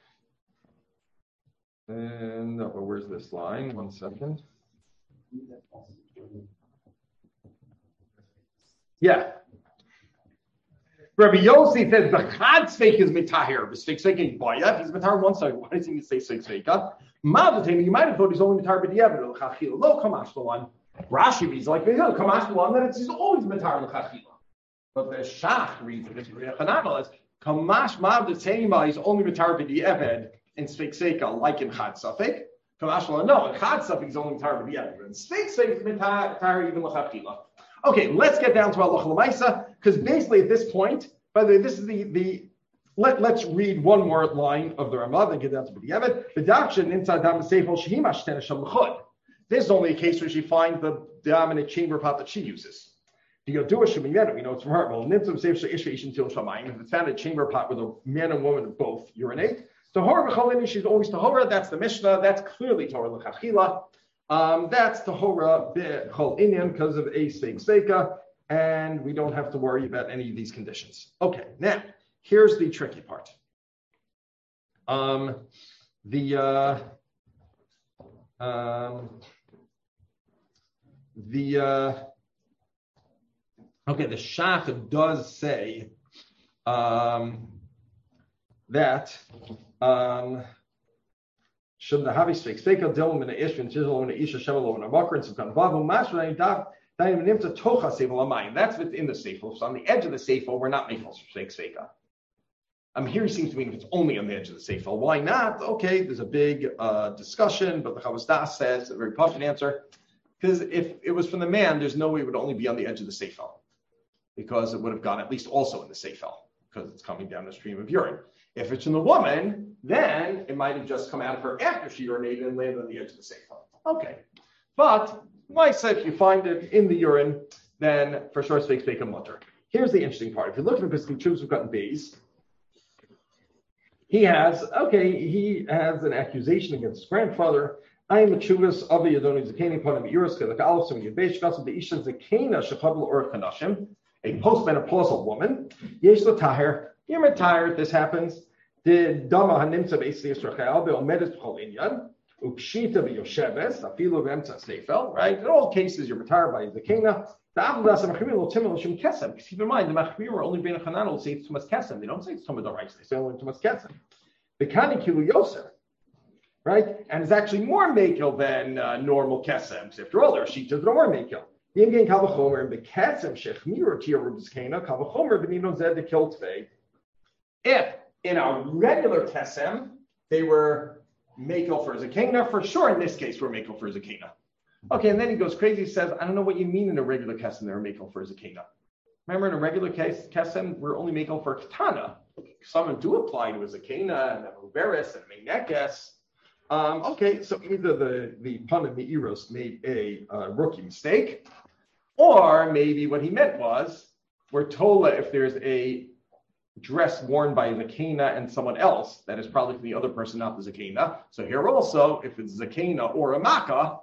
and, no, but where's this line? One second. Yeah. Rabbi Yossi says the chad sveik is mitahir. The sveik sveik is boya. If he's mitahir on one side, why does he need to say sveik sveika? You might have thought he's only mitahir b'diavad l'chachila. Lo kamash l'wan. Rashi reads like this. Kamash l'wan that it's he's always mitahir l'chachila. But the shach reads it as Chananel as kamash mav d'teima he's only mitahir b'diavad in sveik sveika like in chad safek. Kamash l'wan no in chad safek he's only mitahir b'diavad. In sveik sveik is mitahir even l'chachila. Okay, let's get down to halacha l'maisa, because basically at this point, by the way, this is the, the let, let's read one more line of the Ramah and get down to B'diavad. B'dakshin inside dam seifel shehim ashtena sham l'chud. This is only a case where she finds the dominant chamber pot that she uses. The Yodua Shemiyana, we know it's from her. Well, nimtzum seif she'isha ishin til shamayim. If it's found in a chamber pot where the man and woman both urinate, tahora b'cholini, she's always tahora. That's the Mishnah. That's clearly Torah l'chachila. Um, that's Tahora B'chol Inyan because of a Sveik Sveika, and we don't have to worry about any of these conditions. Okay, now here's the tricky part. Um, the uh, um, the uh, okay, the Shach does say um, that um, should the Havi speak Steika Dilm in the Ishvin Chisel in the Isha Shemalo in a Makar and some kind of Babu Master and Dav Daim Nimta Tocha Seifel Amayim. That's within the Seifel. So on the edge of the Seifel, we're not making steak Steika. Um, here it seems to me if it's only on the edge of the Seifel. Why not? Okay, there's a big uh, discussion, but the Chavos Das says a very puffin answer. Because if it was from the man, there's no way it would only be on the edge of the Seifel. Because it would have gone at least also in the Seifel, because it's coming down the stream of urine. If it's from the woman, then it might have just come out of her after she urinated and landed on the edge of the Seifel. Okay. But, like I said, if you find it in the urine, then for sure it's fake, fake, and mutter. Here's the interesting part. If you look at the Pesach Chuvas we've gotten bees, he has, okay, he has an accusation against his grandfather. I am a Chuvas of the Yadoni Zakeni upon him, Uriska, the Kalif, some Yabesh, Gassam, the Isha Zakena, Shachabal, or Kanashim, a postmenopausal woman. Yesh Tahir, you're retired, this happens. The Dama Hanimsa basically is Rachel, Beomedes Chol Inyan, Ukshita Yosheves, Afilo Vemsa Seifel, right? In all cases, you're retired by Zakena. The Abdas and Machmir will Timel Shim Kesem. Because keep in mind, the Machmir are only being a Hanan will say it's Tumas Kesem. They don't say it's Tumas Dorais, they say only Tumas Kesem. The Kani Kilu Yoser, right? And it's actually more Mekel than uh, normal Kesem. After all, there are Shitas that are more Mekel. Yim Gain Kavachomer and the Kesem Shechmir Tia Rubiskena, Kavachomer Benino Zed the Kiltve. If in a regular Kesem, they were Mekel for Zakena, for sure in this case, we're Mekel for Zakena. Okay, and then he goes crazy, he says, I don't know what you mean in a regular Kesem, they're Mekel for Zakena. Remember, in a regular case, Kesem, we're only Mekel for Katana. Some do apply to a Zakena and a Uberis and a Menekes. Um, okay, so either the, the Pan of Meiros made a uh, rookie mistake, or maybe what he meant was, we're told that if there's a dress worn by a Zakena and someone else, that is probably for the other person, not the Zakena. So here also, if it's Zakena or a Makkah,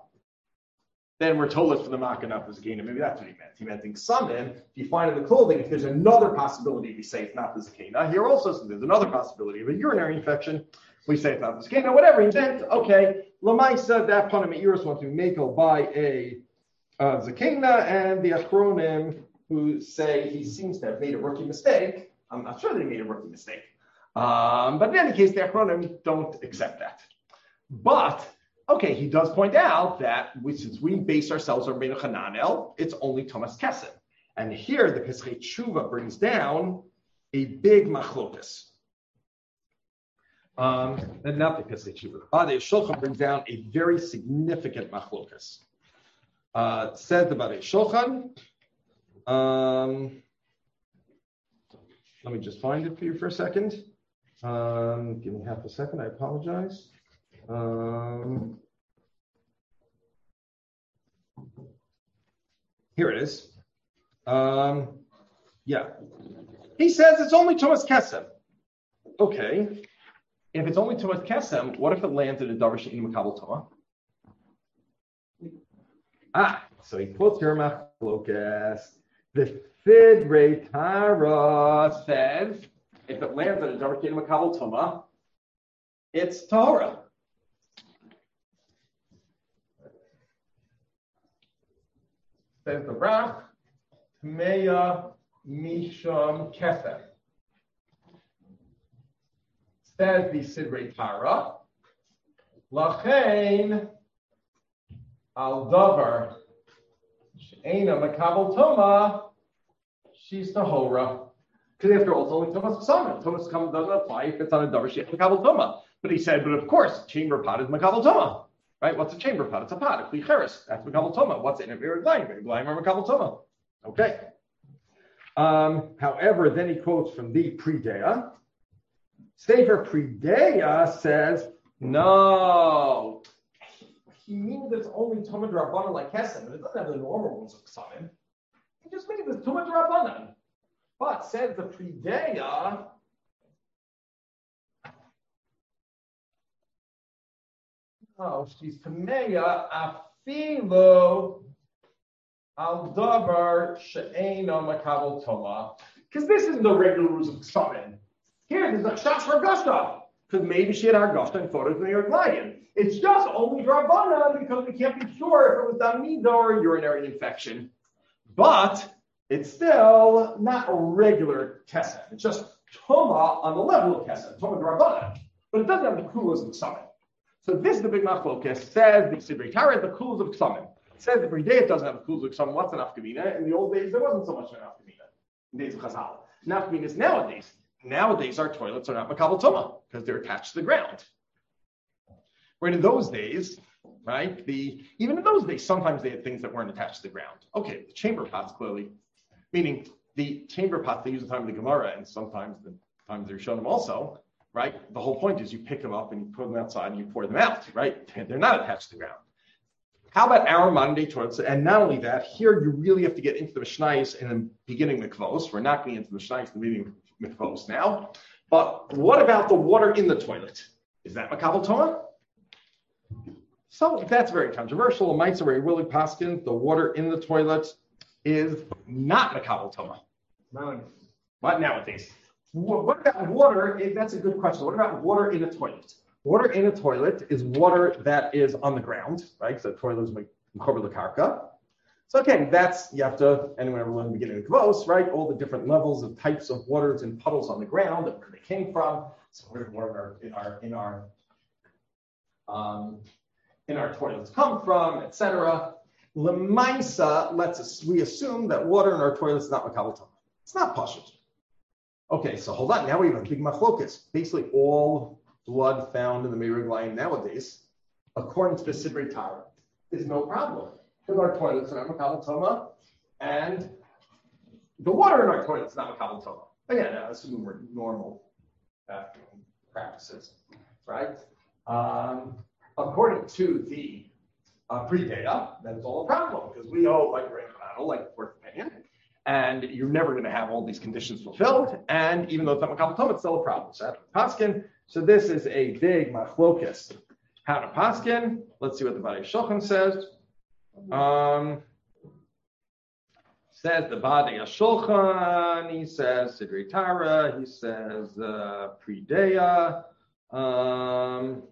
then we're told it's for the Makkah, not the Zakena. Maybe that's what he meant. He meant in Summon, if you find in the clothing, if there's another possibility, we say it's not the Zakena. Here also, so there's another possibility of a urinary infection, we say it's not the Zakena. Whatever he meant, okay, Lamaisa, that Panama Iris wants to be makel by a uh, Zakena, and the Achronim who say he seems to have made a rookie mistake. I'm not sure that he made a rookie mistake. Um, but in any case, the Achronim don't accept that. But okay, he does point out that we, since we base ourselves on Rabbeinu Hananel, it's only Thomas Kesem. And here the Pesach Tshuva brings down a big machlokas. Um, and not the Pesach Tshuva. Badei Shulchan brings down a very significant machlokas. Uh, said the Badei Shulchan. Um, let me just find it for you for a second. Um, give me half a second. I apologize. Um, here it is. Um, yeah. He says it's only Tumas Kesem. Okay. If it's only Tumas Kesem, what if it lands in a Davar She'in Makabel Toma? Ah, so he quotes here Machlokas. The Fidrei Tara says if it lands in a Davar She'in Makabel Toma, it's Tahora. Says the Rach, Meya Misham Kesef. Says the Sidrei Tara, Lachain Al Davar She'ena Makabel Toma, she's Tahora. Because after all, it's only Thomas Ksaman. Thomas Ksaman doesn't apply if it's on a Davar She'ena Makabel Toma. But he said, but of course, chamber pot is Makabel Toma. Right? What's a chamber pot? It's a pot. A klicheres. That's Makabel Toma. What's in it? Very blind. Very blind or Makabel Toma. Okay. Um, however, then he quotes from the Pridea. Sefer Pridea says, no. He means it's only Toma D'Rabbanan like Kesem, but it doesn't have the normal rules of Ksanim. He just means it's Toma D'Rabbanan. But says the Pridea, oh, she's Tameya Afilo Al Davar She'ena Makabel Toma. Because this isn't the regular rules of Ksanim. Here, there's a Chash Ragashta. because maybe she had Argosha and thought it was New York Lion. It's just only Drabanan because we can't be sure if it was Damida or urinary infection. But it's still not a regular Kesef. It's just Toma on the level of Kesef, Toma Drabanan. But it doesn't have the kulas of Ksamim. So this is the big machlokes. Says the Sidrei Tara, the kulas of Ksamim. Says the Bridei doesn't have the kulas of Ksamim. What's an Afkamina? In the old days, there wasn't so much an Afkamina. In the days of Chazal. Nafkamina is nowadays. Nowadays, our toilets are not Makabal Toma because they're attached to the ground. Right, in those days, right, the even in those days, sometimes they had things that weren't attached to the ground. Okay, the chamber pots clearly, meaning the chamber pots they use the time of the Gemara and sometimes the times they're shown them also, right? The whole point is you pick them up and you put them outside and you pour them out, right? They're not attached to the ground. How about our modern day toilets? And not only that, here you really have to get into the Mishnayos in the beginning mikvos. We're not getting into the Mishnayos in the beginning mikvos now. But what about the water in the toilet? Is that Makabal Toma? So that's very controversial. Might say very willing paskin, the water in the toilet is not Makabal Toma. Nowadays. What nowadays? What about water? That's a good question. What about water in a toilet? Water in a toilet is water that is on the ground, right? So the toilet is Mechaber L'Karka. So again, that's, you have to, anyone ever learned in the beginning of Kvos, right? All the different levels of types of waters and puddles on the ground and where they came from. So where did water in our, in our, um, in our toilets come from, et cetera. Lemaisa lets us, we assume that water in our toilets is not Makabal Toma. It's not Pashut. Okay, so hold on. Now we have a big machlokas. Basically, all blood found in the Meirug Lion nowadays, according to the Sidrei Tara, is no problem. Because our toilets are not Makabal Toma, and the water in our toilets is not Makabal Toma. Again, uh, assuming we're normal bathroom practices, right? Um, according to the uh, pre-data, that is all a problem because we owe like we're in a battle, like fourth opinion. And you're never going to have all these conditions fulfilled. And even though it's not Makabal Toma, it's still a problem. So Paskin. So this is a big machlokas. How to Paskin? Let's see what the Badei Shulchan says. Um, says the Badei Shulchan. He says Sidrei Tara. He says uh, Prideya. Um,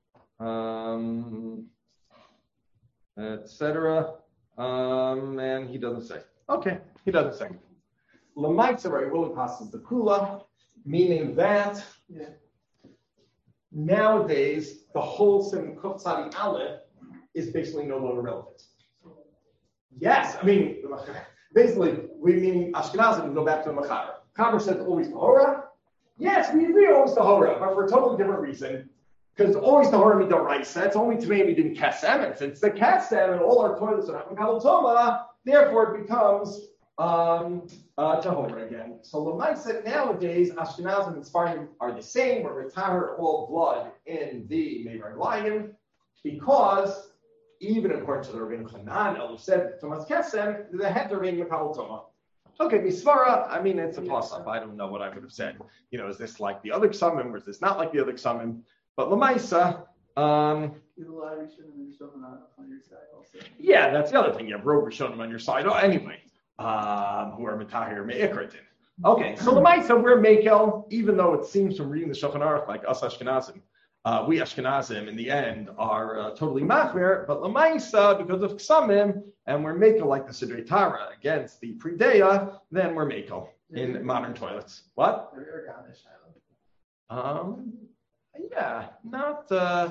um, et cetera. Um, and he doesn't say. Okay, he doesn't say. Lamaitza right will passes the kula, meaning that yeah. Nowadays the whole Sim Kuf Tzadi Aleph is basically no longer relevant. Yes, I mean basically we mean Ashkenazim go back to the Machaber. Machaber says always Tahora. Yes, we agree always Tahora, but for a totally different reason. Because always Tahora midoraisa, it's only to maybe didn't Kesem, and since the Kesem and all our toilets are not Makabal Toma. Therefore, it becomes um, uh, Tahora again. So Lamaisa nowadays, Ashkenazim and Sfardim are the same. We're retire all blood in the Meirug Lion because even according to the Rabbeinu Hanan, who said Tomas Kesem, the head of Rabbeinu Makabal Toma. Okay, Misvara, I mean, it's a toss-up. I don't know what I would have said. You know, is this like the other Ksamim or is this not like the other Ksamim? But Lamaisa, um, yeah, that's the other thing. You have Rob Rishonim on your side. Oh, anyway, um, who are Matahir Me'ikritin. Okay, so the Maisa, we're Mekel, even though it seems from reading the Shulchan Aruch like us Ashkenazim, uh, we Ashkenazim in the end are uh, totally Machmer, but the Maisa, because of Ksamim, and we're Mekel like the Sidrei Tara against the Prideya, then we're Mekel in modern toilets. What? Um, yeah, not. Uh,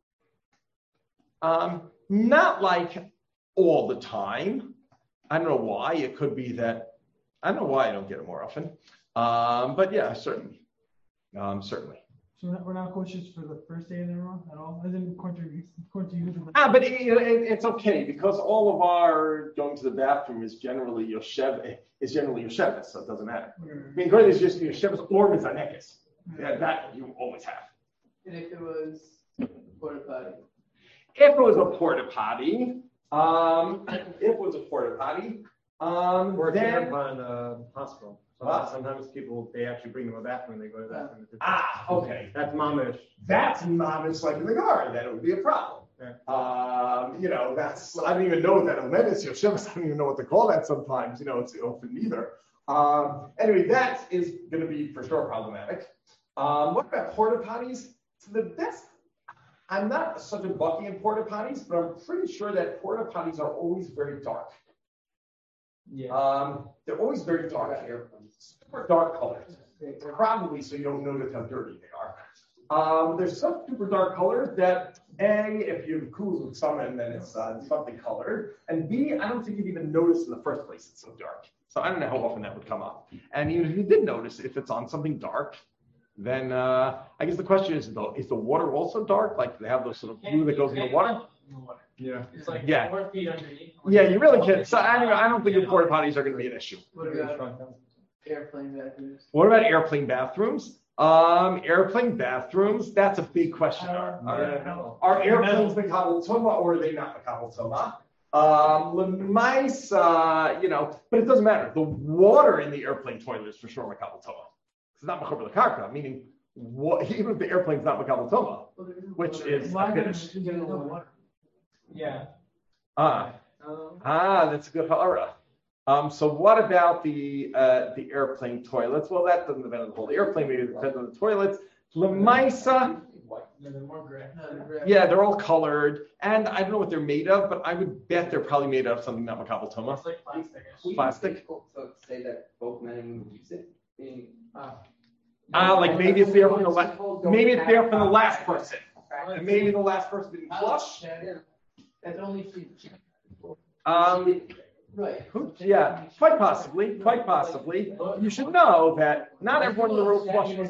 Um, not like all the time. I don't know why. It could be that, I don't know why I don't get it more often. Um, but yeah, certainly. Um, certainly. So we're not cautious for the first day of the row at all? As in, according to, according to you? Ah, but it, it, it's okay because all of our going to the bathroom is generally Yoshev, is generally Yoshevis, so it doesn't matter. I mean, according to just Yoshevis or Mizanekis. Yeah, that you always have. And if it was porta potty? If it was a porta potty, um, if it was a porta potty, um, or a then tampon in a hospital. Sometimes, sometimes people they actually bring them a bathroom when they go to the bathroom. ah, okay, that's mamish. That's mamish like in the garden. Then it would be a problem. Yeah. Um, you know, that's I don't even know what that Omedes Yoshevas. I don't even know what to call that. Sometimes, you know, it's often neither. Um, anyway, that is going to be for sure problematic. Um, what about porta potties? To the best, I'm not such a bucky in porta potties, but I'm pretty sure that porta potties are always very dark. Yeah. Um, they're always very dark here, super dark colors, probably so you don't notice how dirty they are. Um, there's some super dark colors that A, if you cool with someone, then it's uh, something colored, and B, I don't think you'd even notice in the first place it's so dark. So I don't know how often that would come up. And even if you did notice, if it's on something dark, then uh, I guess the question is, though, is the water also dark? Like, do they have those sort of blue that goes in the water? Yeah. It's like Yeah. four feet underneath. Yeah, you really can't. So anyway, I don't think the porta potties are going to be an issue. What about airplane bathrooms? What about airplane bathrooms? Um, airplane bathrooms, that's a big question. Are, are, are airplanes Makabel Toma or are they not Makabel Toma? Um, Lemais, uh, you know, but it doesn't matter. The water in the airplane toilet is for sure Makabel Toma. It's not Makabel Karka, meaning what, even if the airplane's not Makabel Toma, which is a finish. Yeah. Ah, Um, ah, that's a good ha'ara. Um, so what about the uh, the airplane toilets? Well, that doesn't depend on the whole airplane. Maybe it depends on the toilets. Lemaisa, yeah, they're more gray. yeah, they're all colored, and I don't know what they're made of, but I would bet they're probably made of something not Makabel Toma. It's like plastic. Plastic. So say that both men and women use it. Meaning, uh, Ah, like maybe it's there from the last, maybe it's there from the last person, and maybe the last person didn't flush. That's only for. Um, Right. yeah, quite possibly, quite possibly. You should know that not everyone in the world flushes.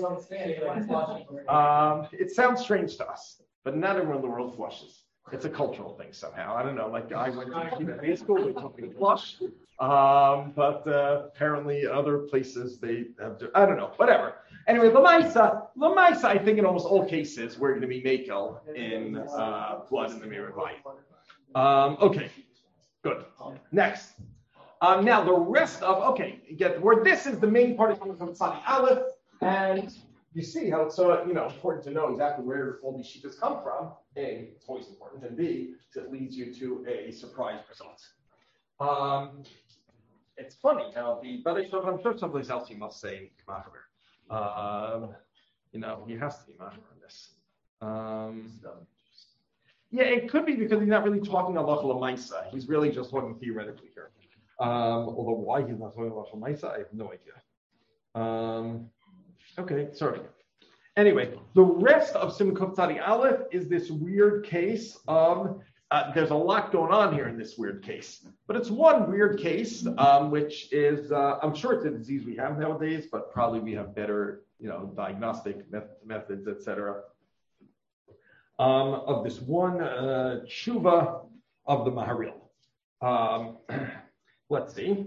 Um, it sounds strange to us, but not everyone in the world flushes. It's a cultural thing somehow. I don't know. Like I went to Cuban high school, they told me to flush, um, but uh, apparently other places they have. To, I don't know. Whatever. Anyway, Lamaisa, Lamaisa. I think in almost all cases we're going to be makel in uh, blood in the mirror light. Um, okay. Good. Next. Um, now the rest of okay, get where this is the main part is coming from Tzadi Aleph, and you see how it's so you know important to know exactly where all these shitas come from. A, it's always important, and B, it leads you to a surprise result. Um, it's funny how the but I'm sure someplace else you must say Machaber. Um, you know, he has to be Machaber on this. Um, Yeah, it could be because he's not really talking halacha l'maisa. He's really just talking theoretically here. Um, although why he's not talking halacha l'maisa, I have no idea. Um, okay, sorry. Anyway, the rest of Siman Kuf Tzadi Aleph is this weird case of. Uh, there's a lot going on here in this weird case, but it's one weird case, um, which is uh, I'm sure it's a disease we have nowadays, but probably we have better, you know, diagnostic met- methods, et cetera. Um, of this one uh, tshuva of the Maharil. Um, let's see.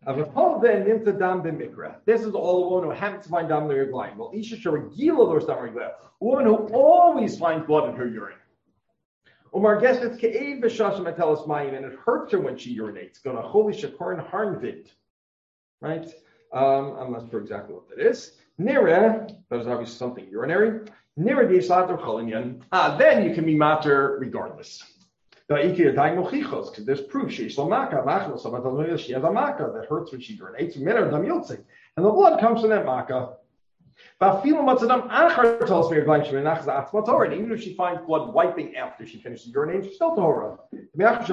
This is all a woman who happens to find dam in her urine. Well, Isha Sharagila or something like that. A woman who always finds blood in her urine. Umar guess it's Ke'ev V'Shashim Atelis Mayim, and it hurts her when she urinates. Gonna holy Shakorin Harnvid. Right? Um, I'm not sure exactly what that is. Nira, that is obviously something urinary. Ah, then you can be matter regardless. Because there's proof she has a makkah that hurts when she urinates, and the blood comes from that makkah. And even if she finds blood wiping after she finishes urinating, she's still Torah. Because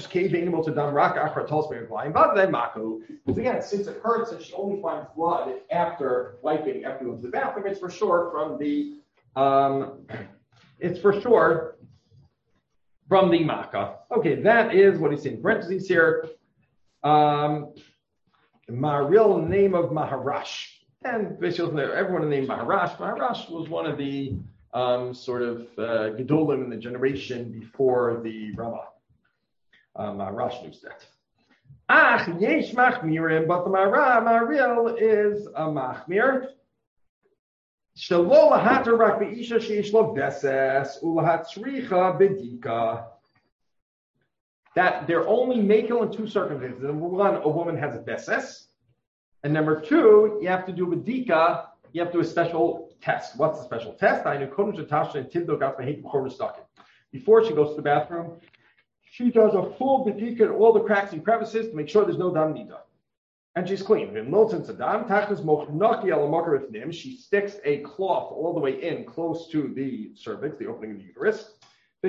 again, since it hurts and she only finds blood after wiping, after going to the bathroom, it's for sure from the Um, it's for sure from the Makkah. Okay, that is what he's in parentheses here. Um, Maharil, name of Maharash. And basically, everyone named Maharash. Maharash was one of the um, sort of uh, Gedolim in the generation before the Rama. Uh, Maharash knows that. Ach, yesh machmirim, but the Maharil is a machmir. That they're only makel in two circumstances. Number one, a woman has a beses, and number two, you have to do a bedika. You have to do a special test. What's the special test? Before she goes to the bathroom, she does a full bedika at all the cracks and crevices to make sure there's no dam nida. and she's clean. She sticks a cloth all the way in, close to the cervix, the opening of the uterus. She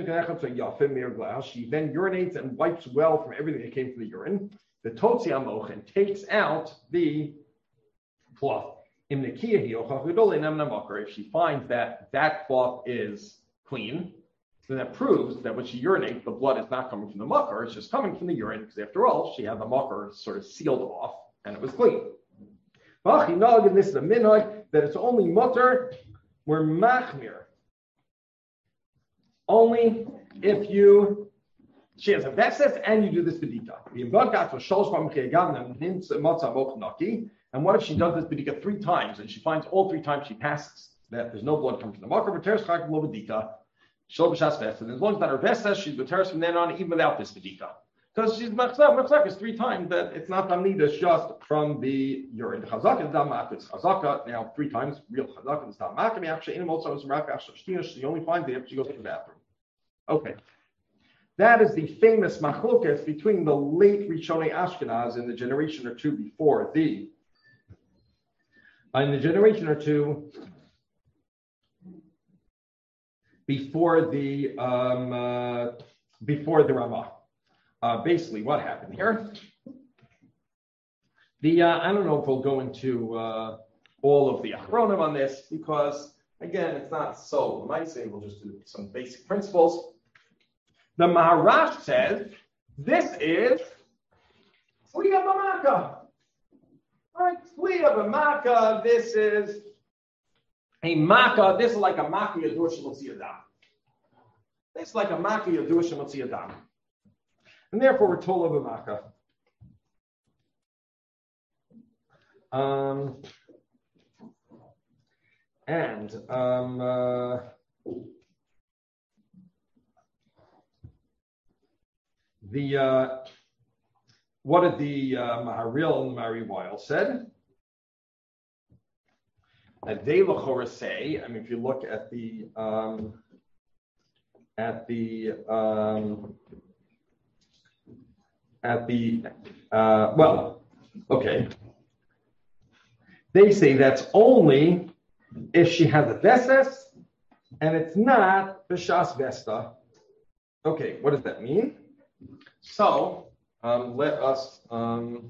then urinates and wipes well from everything that came from the urine. The totzi amoch and takes out the cloth. If she finds that that cloth is clean, then that proves that when she urinates, the blood is not coming from the mucker, it's just coming from the urine, because after all, she had the mucker sort of sealed off, and it was clean. And this is a minhag, that it's only mutter, we're machmir. Only if you, she has a vesses, and you do this bedika. And what if she does this bedika three times, and she finds all three times she passes that there's no blood coming from the mucker, but teres chak lo bedika. And as long as not her vesses, she's teres from then on, even without this bedika. Because she's machzak is three times that it's not damnida, just from the urine. The chazaka is damak. It's chazaka now three times. Real chazaka is damak. Actually, in also is rak. She only finds it if she goes to the bathroom. Okay, that is the famous machlokas between the late Rishonei Ashkenaz in the generation or two before the. In the generation or two before the um, uh, before the Ramah. Uh, basically, what happened here? The uh, I don't know if we'll go into uh, all of the achronim on this because again, it's not so. I might say we'll just do some basic principles. The Maharash says this is Sliya B'Maka. All right, Sliya B'Maka. This is a Maka. This is like a Maka Yadur Shemotzi Adam. This is like a Maka Yadur Shemotzi Adam. And therefore, we're told of a Maka. Um, and um, uh, the uh, what did the uh, Maharil and the Mariwile said? That they lachora say. I mean, if you look at the um, at the um, At the, uh, well, okay. They say that's only if she has a veses and it's not b'shas vesta. Okay, what does that mean? So, um, let us, um,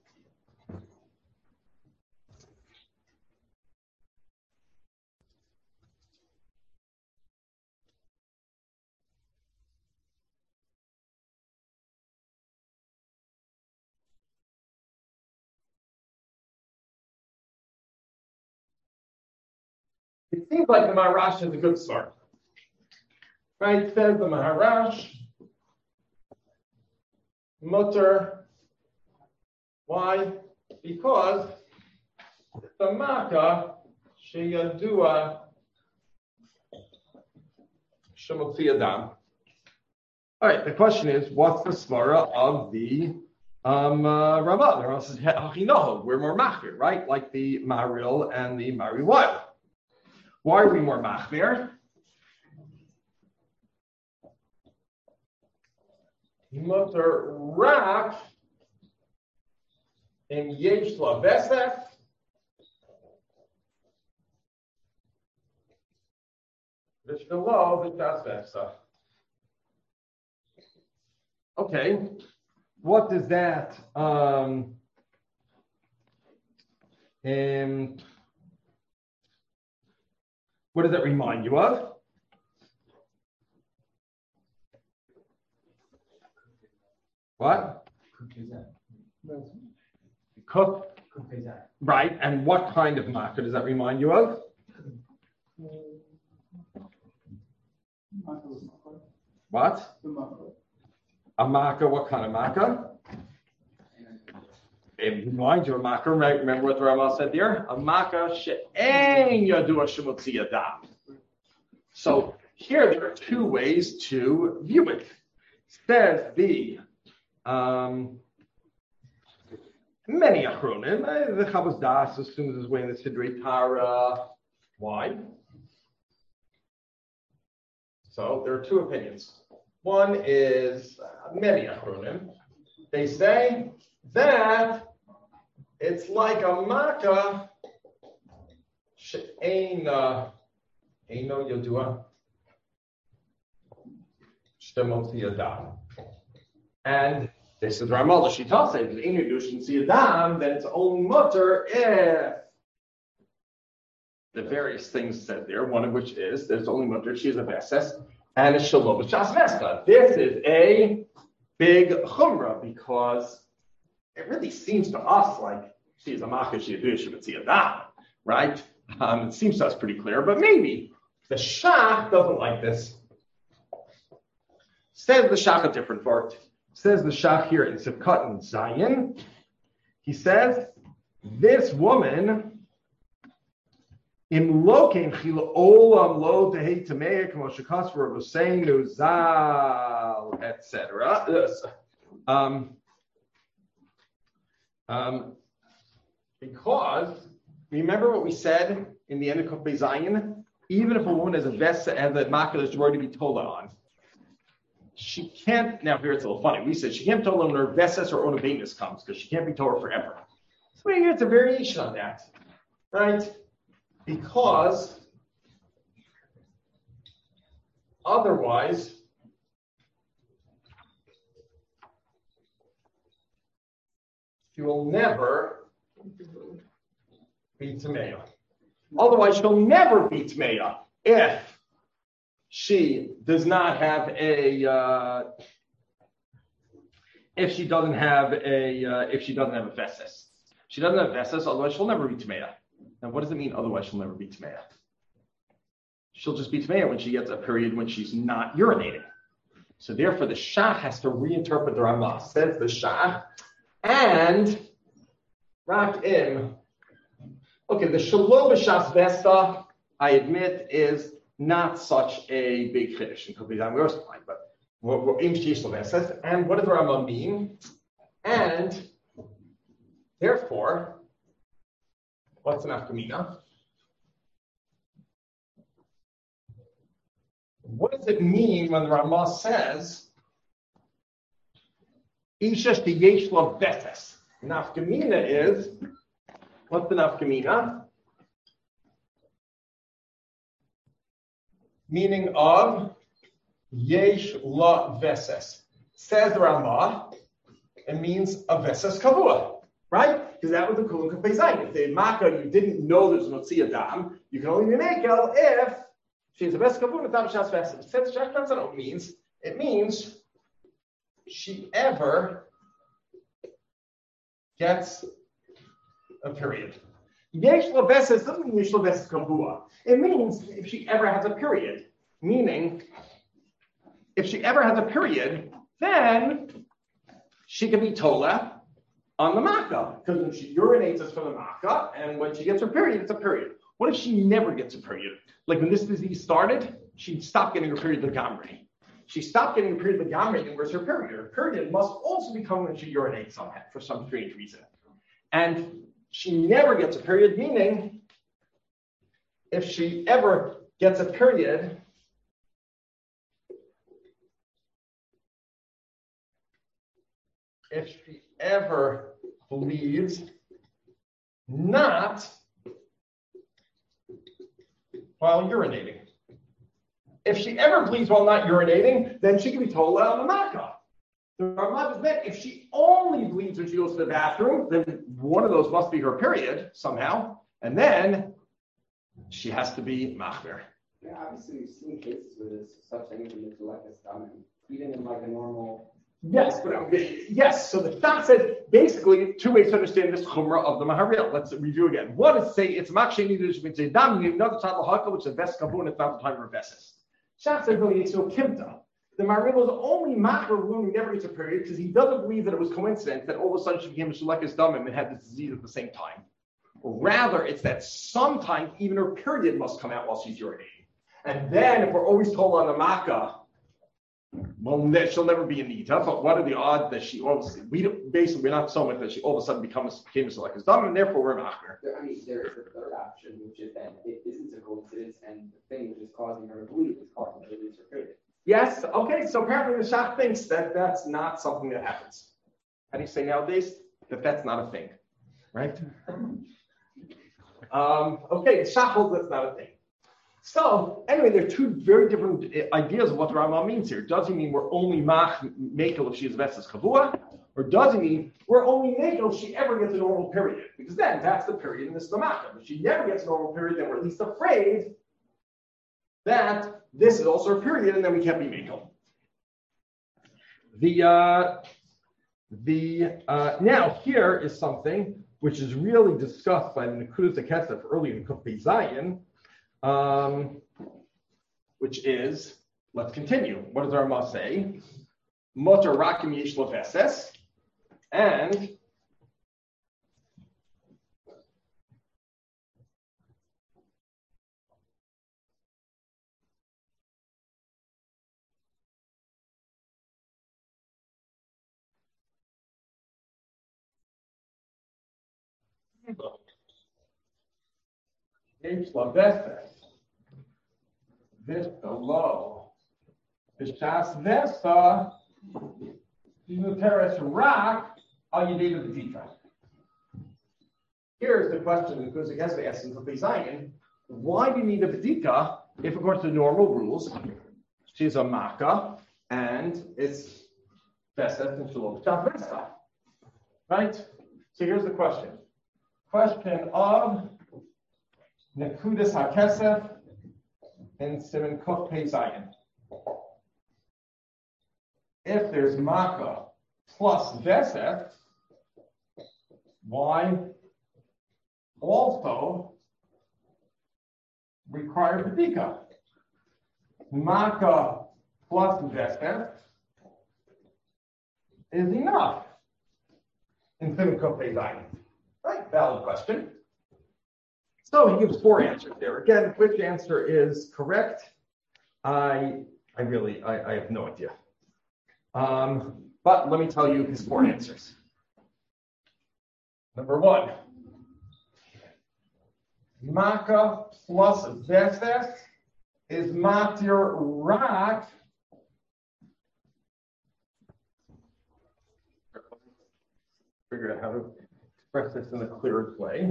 it seems like the Maharash is a good start. Right, says the Maharash, mutter. Why? Because the Maka, sheyadua, shemotzi adam. All right, the question is, what's the svara of the um, uh, Ramah? The Ramah says, Hachinoho, we're more machmir, right? Like the Maril and the Mariwile. Why are we more machmir? Mutter rak in yesh lavesef v'shvelo v'tas vesa. Okay, what does that um, um what does that remind you of? What? Cook. Right, and what kind of makkah does that remind you of? What? A makkah, what kind of makkah? It reminds you of a makkah, right? Remember what the Ramah said there? A makkah she'en yadua shemotzi adam. So here there are two ways to view it. Says the um, many achronim, the Chavos Das assumes his way in the Sidrei Tara. Why? So there are two opinions. One is uh, many achronim. They say that it's like a makkah she'eina eino yodua shtemot yadam. And this is Ramal. She tells us if eino yodua see yadam, then it's only mutter if the various things said there, one of which is there's only mutter, she is a veses, and a shalom b'shas vespa. This is a big chumrah because it really seems to us like she is a makkah, she is a tziyadam, right? Um, it seems to us pretty clear, but maybe the Shach doesn't like this. Says the Shach a different part. Says the Shach here in Sivkat and Zion. He says, this woman in lokein chil olam lo tehei tamei kamo shekas for Husseinu zal et cetera. Um, um, because remember what we said in the end of Kufay Zion. Even if a woman has a vest has a makkah that's already to be told on, she can't. Now here it's a little funny. We said she can't be told when her vestes or onavenus comes because she can't be told forever. So here it's a variation on that, right? Because otherwise, she will never be Tameya. Otherwise, she'll never be Tameya if she does not have a, uh, if she doesn't have a, uh, if she doesn't have a vesses. She doesn't have vesses, otherwise she'll never be Tameya. Now, what does it mean? Otherwise, she'll never be Tameya. She'll just be Tameya when she gets a period when she's not urinating. So therefore, the Shach has to reinterpret the Ramah. Says the Shach, and Rak im. Okay, the Shalom B'Shas Vesta, I admit, is not such a big chiddush. It could be that we're fine, but we're in Shishal Vesta. And what does the Ramah mean? And therefore, what's an afkamina? What does it mean when the Ramah says Isha sheyesh lo vetes? Nafkamina is, what's the nafkamina? Meaning of yesh la veses. Says the Ramah, it means a veses kavua, right? Because that was the kulam kafei zayin. If the makkah you didn't know there's no tziyadam, you can only be mekel if she's a veses kavua without shas veses. Says the Shach, that's what it means. It means she ever gets a period. Yesh la veses doesn't mean yesh la veses kavua. It means if she ever has a period. Meaning, if she ever has a period, then she can be tola on the makkah. Because when she urinates, it's for the makkah, and when she gets her period, it's a period. What if she never gets a period? Like when this disease started, she stopped getting her period legamri. She stopped getting her period legamri, and where's her period? Her period must also become when she urinates somehow, for some strange reason. And she never gets a period, meaning if she ever gets a period, if she ever bleeds not while urinating. If she ever bleeds while not urinating, then she can be told on the makkah. The Ramah is that if she only bleeds when she goes to the bathroom, then one of those must be her period somehow, and then she has to be machmer. Yeah, obviously we've seen cases where there's such things in the collective stomach, even in like a normal. Yes, but um, yes. So the Shach says basically two ways to understand this chumrah of the Maharil. Let's review again. One is to say it's maksheni d'shmitzay dam. Another time lahaka, which is ves kavun. It's not the time of veses. Shach says really it's no kimta. The Maharil is only machmer when he never gets a period because he doesn't believe that it was coincidence that all of a sudden she became a shulekes damim and had this disease at the same time. Rather, it's that sometimes even her period must come out while she's urinating. And then if we're always told on the makkah, well, she'll never be a nita, but what are the odds that she obviously, we don't, basically, we're not so much that she all of a sudden becomes, became a shulekes damim, and therefore we're machmer. I mean, there is a third option, which is that it isn't a coincidence, and the thing which is causing her to bleed is causing her to lose her period. Yes, okay, so apparently the Shach thinks that that's not something that happens. How do you say nowadays? That that's not a thing. right? Um, okay, the Shach holds that's not a thing. So anyway, there are two very different ideas of what the Rambam means here. Does he mean we're only mach mekel if she is vesses chavua, or does he mean we're only mekel if she ever gets a normal period? Because then that's the period in this lamaka. If she never gets a normal period, then we're at least afraid that this is also a period, and then we can't be mekel. The uh, the uh, now here is something which is really discussed by the Nekudas HaKesef early in Kuf Pei Zayin. Um, which is, let's continue. What does our Rama say? Motor rakim yesh leveses, and yesh leveses. This below B'shas Vesa Teres Rak Al Yedei B'Dika. Here's the question that goes against the essence of Pei Zayin. Why do you need a B'Dika if, according to the normal rules, she's a Makkah and it's Vesa and Shalom B'shas Vesa? Right? So here's the question. Question of Nekudas HaKesef in Siman Kuf Pei Zayin. If there's Makkah plus Vesef, why also require B'dika? Makkah plus Vesef is enough in Siman Kuf Pei Zayin. Right? Valid question. So he gives four answers there. Again, which answer is correct? I I really, I, I have no idea. Um, but let me tell you his four answers. Number one, Makkah plus Vesef is matir rak figure out how to express this in a clearer way.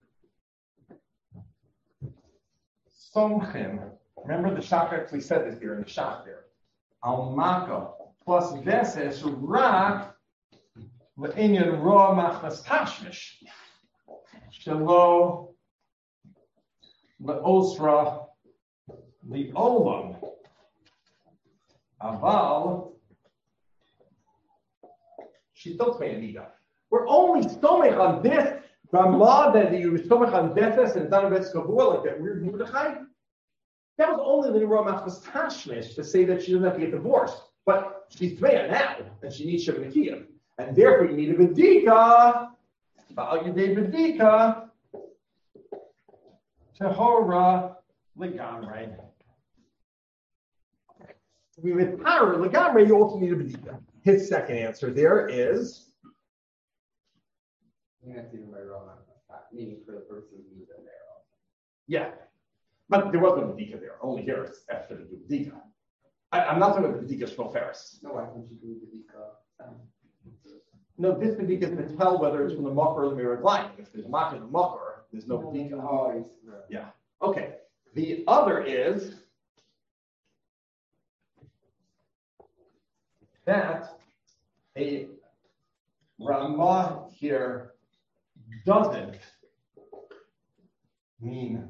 Somchin. Remember the Shach actually said this here in the Shach there. Al Makkah plus Veses Rak Le'inyan Roa Machnas Tashmish Shelo Le'osra Le'olam Aval Shitot Me'anida. We're only stomach on this Ramah that you stomach on Veses and Dan Ves Kavua like that weird Mordechai. That was only the Roa Machnas Tashmish to say that she doesn't have to get divorced. But she's Tveya now, and she needs Sheva Nekiyah. And therefore you need a B'dika, Ba'al Yedei B'dika, Tehora Legamrei. With power Legamrei, you also need a B'dika. His second answer there is. I think that's even by Roa Machnas, meaning for the person who's in there also. Yeah. But there was no B'dika there. Only here it's after the B'dika. I, I'm not talking about the B'dika Shmuel Ferris. No, why can't you do the B'dika? No, this B'dika is to tell whether it's from the Makar or the Miraglayim. If there's a Makar in the Makar, there's no B'dika. Oh, I see. Yeah. Okay. The other is that a Ramah here doesn't mean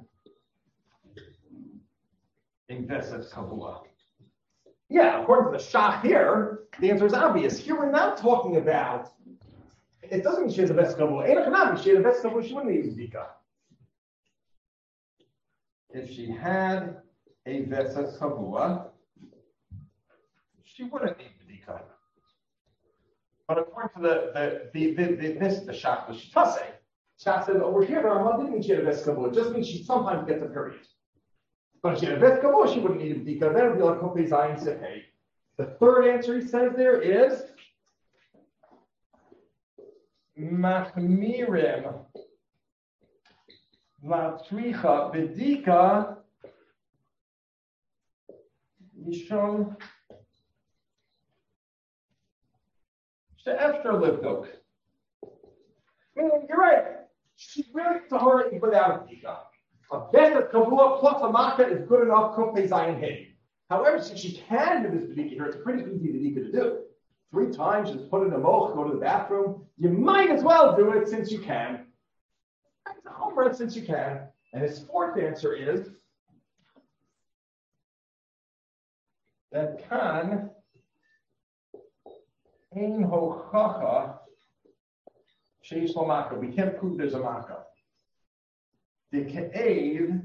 Invested Kavua. Yeah, according to the Shach here, the answer is obvious. Here we're not talking about, it doesn't mean she has a best Kavua. If she had a best Kavua, she wouldn't need B'dika. If she had a Vesas Kavua, she wouldn't need B'dika. But according to the, the, the, the, the this, the Shach, the Shitase, Shach said, over here, the Ramah didn't mean she had a best Kavua. It just means she sometimes gets a period. But if she had a vet kavua, she wouldn't need a b'dika. Then it would be like Kuf Pei Zayin Sefei. The third answer he says there is machmirim latricha b'dika mishum she'efter livdok. Meaning, you're right. She's really tahara without a bdika. A beset kavua plus a maka is good enough. Kufay zayin hey. However, since she can do this bdika here, it's a pretty easy bdika to do. Three times, just put it in a moch, go to the bathroom. You might as well do it since you can. Over it since you can. And his fourth answer is that kan ein hochacha sheish lo maka. We can't prove there's a maka. The ke'ev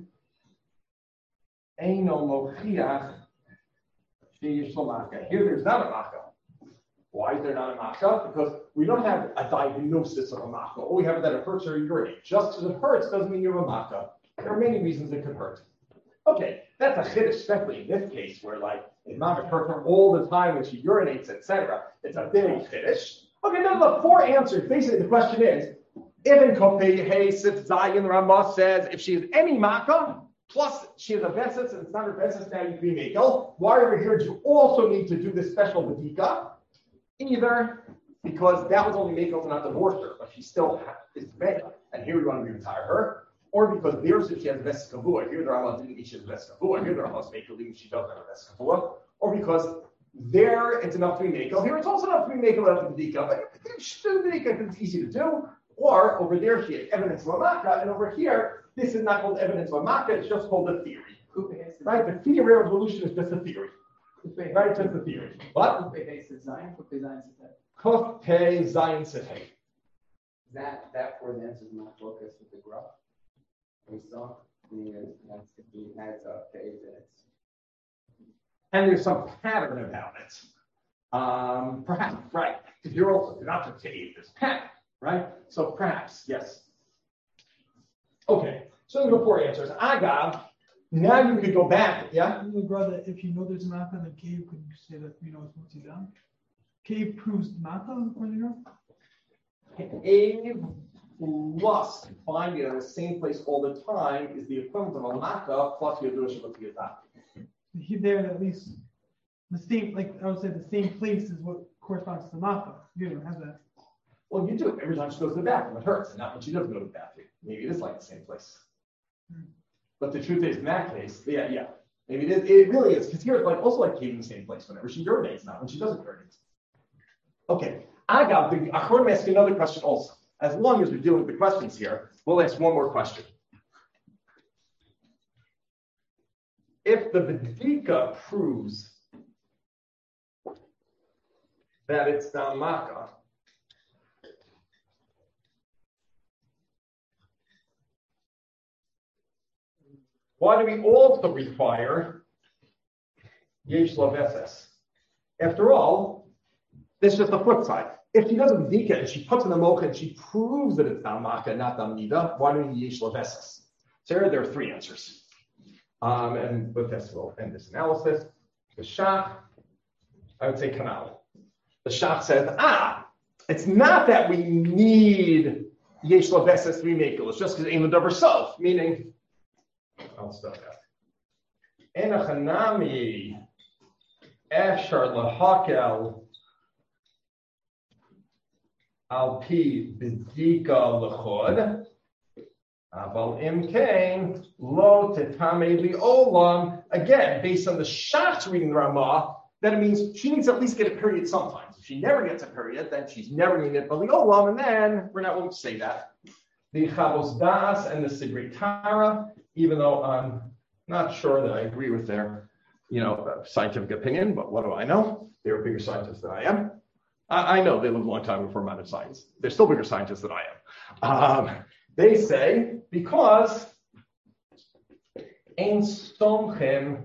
eino mochiach sheish lo maka. Here, there's not a maka. Why is there not a maka? Because we don't have a diagnosis of a maka. All we have is that it hurts or you urinate. Just because it hurts doesn't mean you have a maka. There are many reasons it could hurt. Okay, that's a chiddush, especially in this case where, like, if maka hurts her all the time when she urinates, et cetera. It's a big chiddush. Okay, those are the four answers. Basically, the question is, Ibn Kofi, hey, Sif Zayin Ramah says, if she has any maka, plus she has a vesis, and it's not her vesis, now you can be mekel. Why over here do you also need to do this special badika? Either because that was only mekel to not divorce her, but she still is mekel, and here we want to retire her, or because there's if she has a vesis kavua, here the Ramah didn't mean she has a vesis kavua, here the Ramah is mekel, even she doesn't have a vesis kavua, or because there it's enough to be mekel, here it's also enough to be mekel without the badika, but it's still badika because it's easy to do. Or over there she has evidence of a maka, and over here this is not called evidence of a maka, it's just called a theory. Right? The theory of evolution is just a theory. Right, it's just a theory. What? Kuf Pei Zayin Sifei. That that for the answer is not focused with the graph. We saw the that's the adds up phase and it's And there's some pattern about it. Um, perhaps, right. Because you're also you're not just saying this pattern, right? So perhaps, yes. Okay, so those are four answers. Agav. Now you could go back, yeah? Brother, if you know there's a maka, then Cave could say that you know it's what's down. Cave proves maka according to her. Cave plus finding it in the same place all the time is the equivalent of a maka plus Yadush with Yadah. He there at least the same, like I would say, the same place is what corresponds to maka. You don't have that. Well, you do. Every time she goes to the bathroom, it hurts, and not when she doesn't go to the bathroom. Maybe it is like the same place. Hmm. But the truth is, in that case, yeah, yeah. Maybe it is, it really is, because here it's like also like Kate in the same place whenever she urinates, not when she doesn't urinate. Okay, I got the Achron ask you another question also. As long as we're dealing with the questions here, we'll ask one more question. If the Vedika proves that it's Damaka, why do we also require Yesh Laveses? After all, this is just the flip side. If she does a Vedika and she puts in the mocha and she proves that it's Damaka, not Damnida, why do we need Yesh Laveses? So here there are three answers. Um, and with this, we'll end this analysis. The Shach, I would say Kanal. The Shach says, ah, it's not that we need Yesh Laveses to be Mekel. It's just because Ein L'Davar Sof, meaning, I'll stop that. Enachanami Efshar Lahakel Al Pi B'Dika L'Chod Aval Imkain Lo Tetame Li'olam. Again, based on the Shach's reading the Ramah, that it means she needs to at least get a period sometimes. If she never gets a period, then she's never going to get Li'olam, and then we're not going to say that. The Chavos Das and the Sigrei Tara, even though I'm not sure that I agree with their, you know, scientific opinion, but what do I know? They're bigger scientists than I am. I, I know they lived a long time before modern science. They're still bigger scientists than I am. Um, they say because Ein Somchem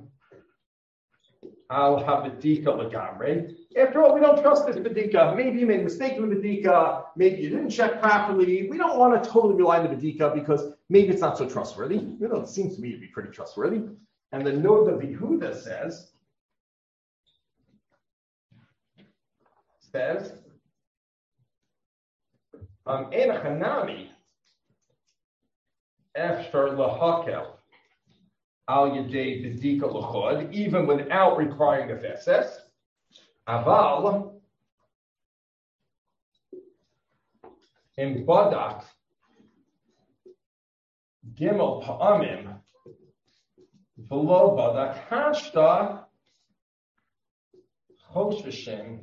Al Habedika Lagamre. After all, we don't trust this Bedika. Maybe you made a mistake in the Bedika. Maybe you didn't check properly. We don't want to totally rely on the Bedika because maybe it's not so trustworthy. You know, it seems to me to be pretty trustworthy. And the Noda Vihuda says, says, um, Enachanami Efshar Lahakel Al Yadei Bedika L'Chod, even without requiring the Feses. Aval in Badak, Gimel Pa'amim, below Badak, Hashta, Chosheshin,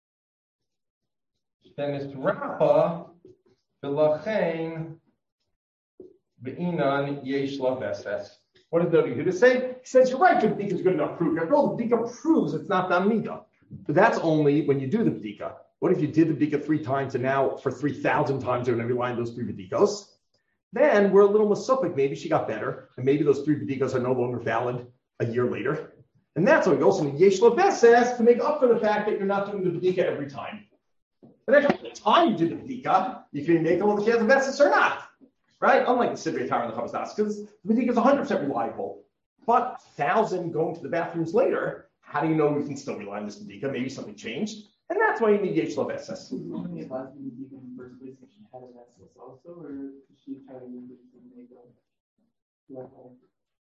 then it's Rapa, V'lachein, Be'inan, Yesh Laveses. What did the Yehuda say? He says, you're right, the B'dika is good enough proof. After all, the B'dika proves it's not the Amida. But that's only when you do the B'dika. What if you did the B'dika three times and now for three thousand times you're going to rely on those three B'dikos? Then we're a little masupik. Maybe she got better, and maybe those three B'dikos are no longer valid a year later. And that's why we also need Yesh Laveses to make up for the fact that you're not doing the B'dika every time. And actually, the time you do the B'dika, you can make all the chance of Veses or not. Right? Unlike the Sidrei Torah and the Chavos Das, because the B'dika is one hundred percent reliable. But one thousand going to the bathrooms later, how do you know you can still rely on this B'dika? Maybe something changed. And that's why you need Yesh Laveses. Only about the B'dika in the first place if she had a vessel also, or did she try to use it to make a level?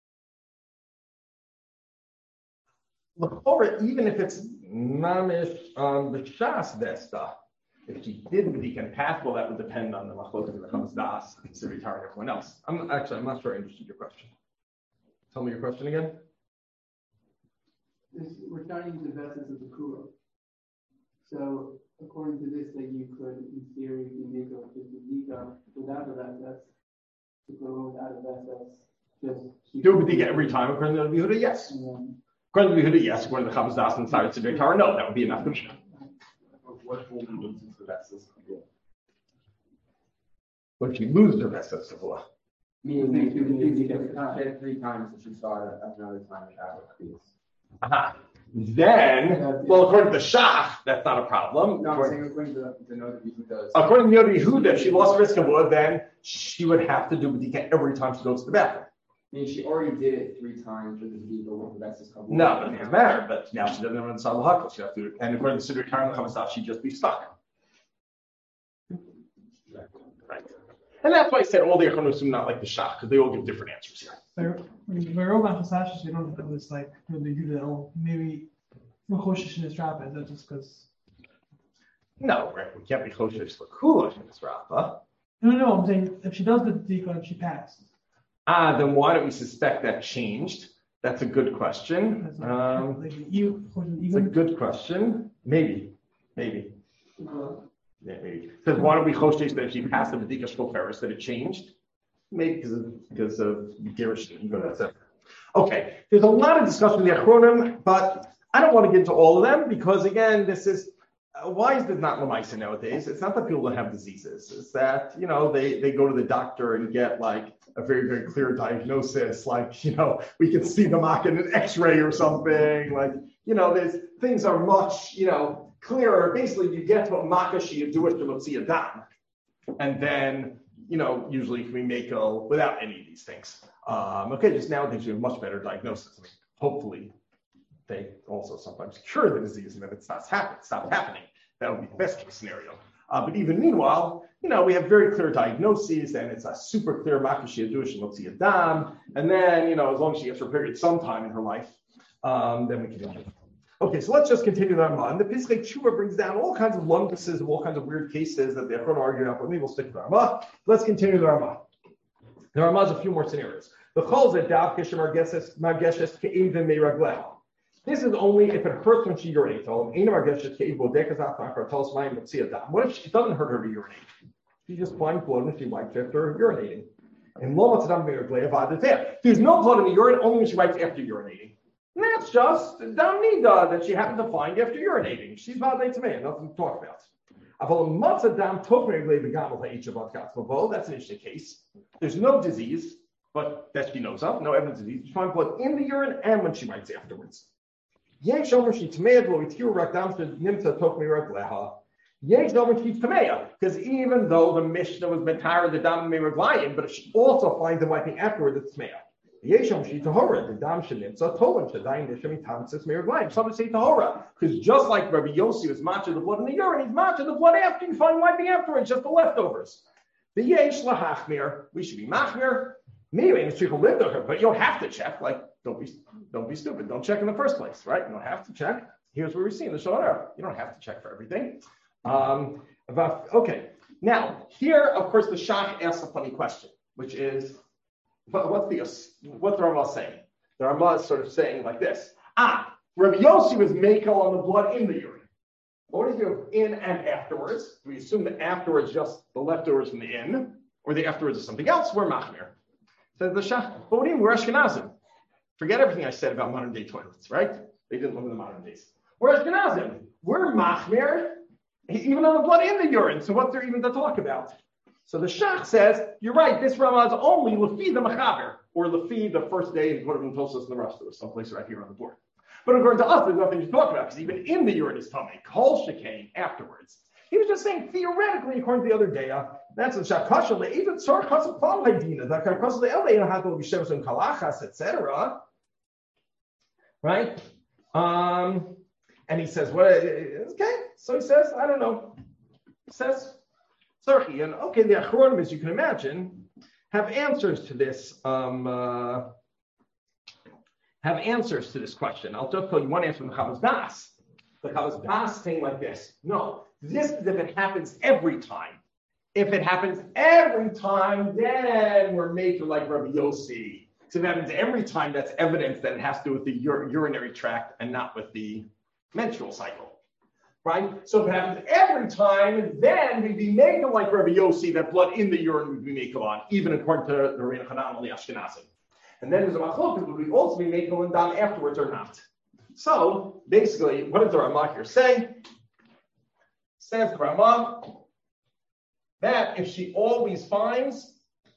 L'chora, even if it's mamish on the Shas Vesta, if she did B'dika and passed, well, that would depend on the Machlokes and the Chavos Das, and Sidrei Torah and everyone else. I'm actually, I'm not sure I understood your question. Tell me your question again. This, we're trying to use the vessels of the Kura. So, according to this, that you could, in theory, if you make a B'dika without a vessel, to go without a vessel, just keep Do B'dika every time, according to the Yehuda, yes. According to the Yehuda, yes. According to the Chavos Das and the Sidrei Torah, no. That would be enough to me. What will you lose the vessels? What if you lose the vessels of law? Meaning they do B'dika three times and she saw it another time without it. Aha. Then, well, according to the Shach, that's not a problem. No, I'm saying according to the note that Yehuda. According to the Yehuda, if she lost risk of wood, then she would have to do B'dika every time she goes to the bathroom. I mean, she already did it three times with the B'dika with the vessels. No, it doesn't matter. But now she doesn't have an Sal Hakol. She have to, and according to Sidrei Torah and Chavos Das, she'd just be stuck. Right. And that's why I said all the Acharonim not like the Shach, because they all give different answers here. When Rogan Chasashis, you don't have this like the Yehuda, oh, maybe Choshish in his trap. Is that just because? No, right? We can't be Choshish L'Kulosh in this Rafa. No, no, no. I'm saying if she does the B'dika and she passed. Ah, then why don't we suspect that changed? That's a good question. Um, it's a good question. Maybe, maybe. Yeah, maybe. Says why don't we Choshish that if she passed the B'dika Shkoferis that it changed? Maybe because of because of Girish. That's it. Okay, there's a lot of discussion in the Achronim, but I don't want to get into all of them because again, this is uh, why is this not Lamaisa nowadays? It's not that people don't have diseases. It's that you know they they go to the doctor and get like a very very clear diagnosis, like you know we can see the mock in an X-ray or something. Like you know, there's things are much you know clearer. Basically, you get to a makashi and do it to Lotzi Adam, and then. You know, usually we make a without any of these things. Um, okay, just nowadays we have much better diagnosis. I mean, hopefully, they also sometimes cure the disease and then it stops happening. Stops happening. That would be the best case scenario. Uh, but even meanwhile, you know, we have very clear diagnoses and it's a super clear makashi Jewish and Lotzi Adam. And then, you know, as long as she gets her period sometime in her life, um, then we can do it. Okay, so let's just continue the Ramah. And the Pischei Tshuva brings down all kinds of lumpuses of all kinds of weird cases that the Achron argue about, but maybe we'll stick to the Ramah. Let's continue the Ramah. The Ramah has a few more scenarios. The Chol is Dav Kishem Margeshes Ke'evim Meiragleha. This is only if it hurts when she urinates. What if she doesn't hurt her to urinate? She just finds blood when she wipes after urinating. And there's no blood in the urine only when she wipes after urinating. And that's just Dam Nida that she happened to find after urinating. She's Vadei Tamei, nothing to talk about. That's an interesting case. There's no disease, but that she knows of, no evidence of disease. She finds blood in the urine and when she wipes afterwards. Because even though the Mishnah was Metar the Dam Meiraglayim, but if she also finds them wiping afterwards, it's Tmeya. Some say Tahora, because just like Rabbi Yossi was matching the blood in the urine, he's matching the blood after you find wiping afterwards, just the leftovers. The Yesh Lahachmir, we should be Machmir. Maybe it's people live there, but you don't have to check. Like, don't be don't be stupid. Don't check in the first place, right? You don't have to check. Here's where we see in the Shulchan Aruch. You don't have to check for everything. Um, about okay. Now, here, of course, the Shach asks a funny question, which is, what's the what's the Ramah saying? The Ramah is sort of saying like this: Ah, Rabbi Yossi was mako on the blood in the urine. What is your in and afterwards? Do we assume that afterwards just the leftovers from the in, or the afterwards is something else? We're machmir. Says the Shach. But what do you mean? We're Ashkenazim. Forget everything I said about modern day toilets, right? They didn't live in the modern days. We're Ashkenazim. We're machmir, even on the blood in the urine. So what's there even to talk about? So the Shach says, you're right, this Ramah is only Lefi the Machaber, or Lefi the first day, according to Tosfos and the rest of us, someplace right here on the board. But according to us, there's nothing to talk about, because even in the urine is tummy, Kol Shekain afterwards. He was just saying, theoretically, according to the other data, that's the Shach Kashal, even Tzor Kashal Kval Haidina, that kind of Kashal the Elei, and Hakel B'Sheves and Kalachas, et cetera. Right? Um, and he says, what, okay, so he says, I don't know. He says, and okay, the Achronim, as you can imagine, have answers to this. Um, uh, have answers to this question. I'll just tell you one answer from the Chavos Das. The Chavos Das saying like this: No, this is if it happens every time. If it happens every time, then we're made to like Rabbi Yossi. So if it happens every time, that's evidence that it has to do with the ur- urinary tract and not with the menstrual cycle. Right? So if it happens every time, then we'd be making like Rabbi Yossi, that blood in the urine would be making on, even according to the Reina Hanan on the Ashkenazim. And then there's a machlokas, would we also be making on down afterwards or not? So basically, what does the Ramah here say? Says the Ramah that if she always finds,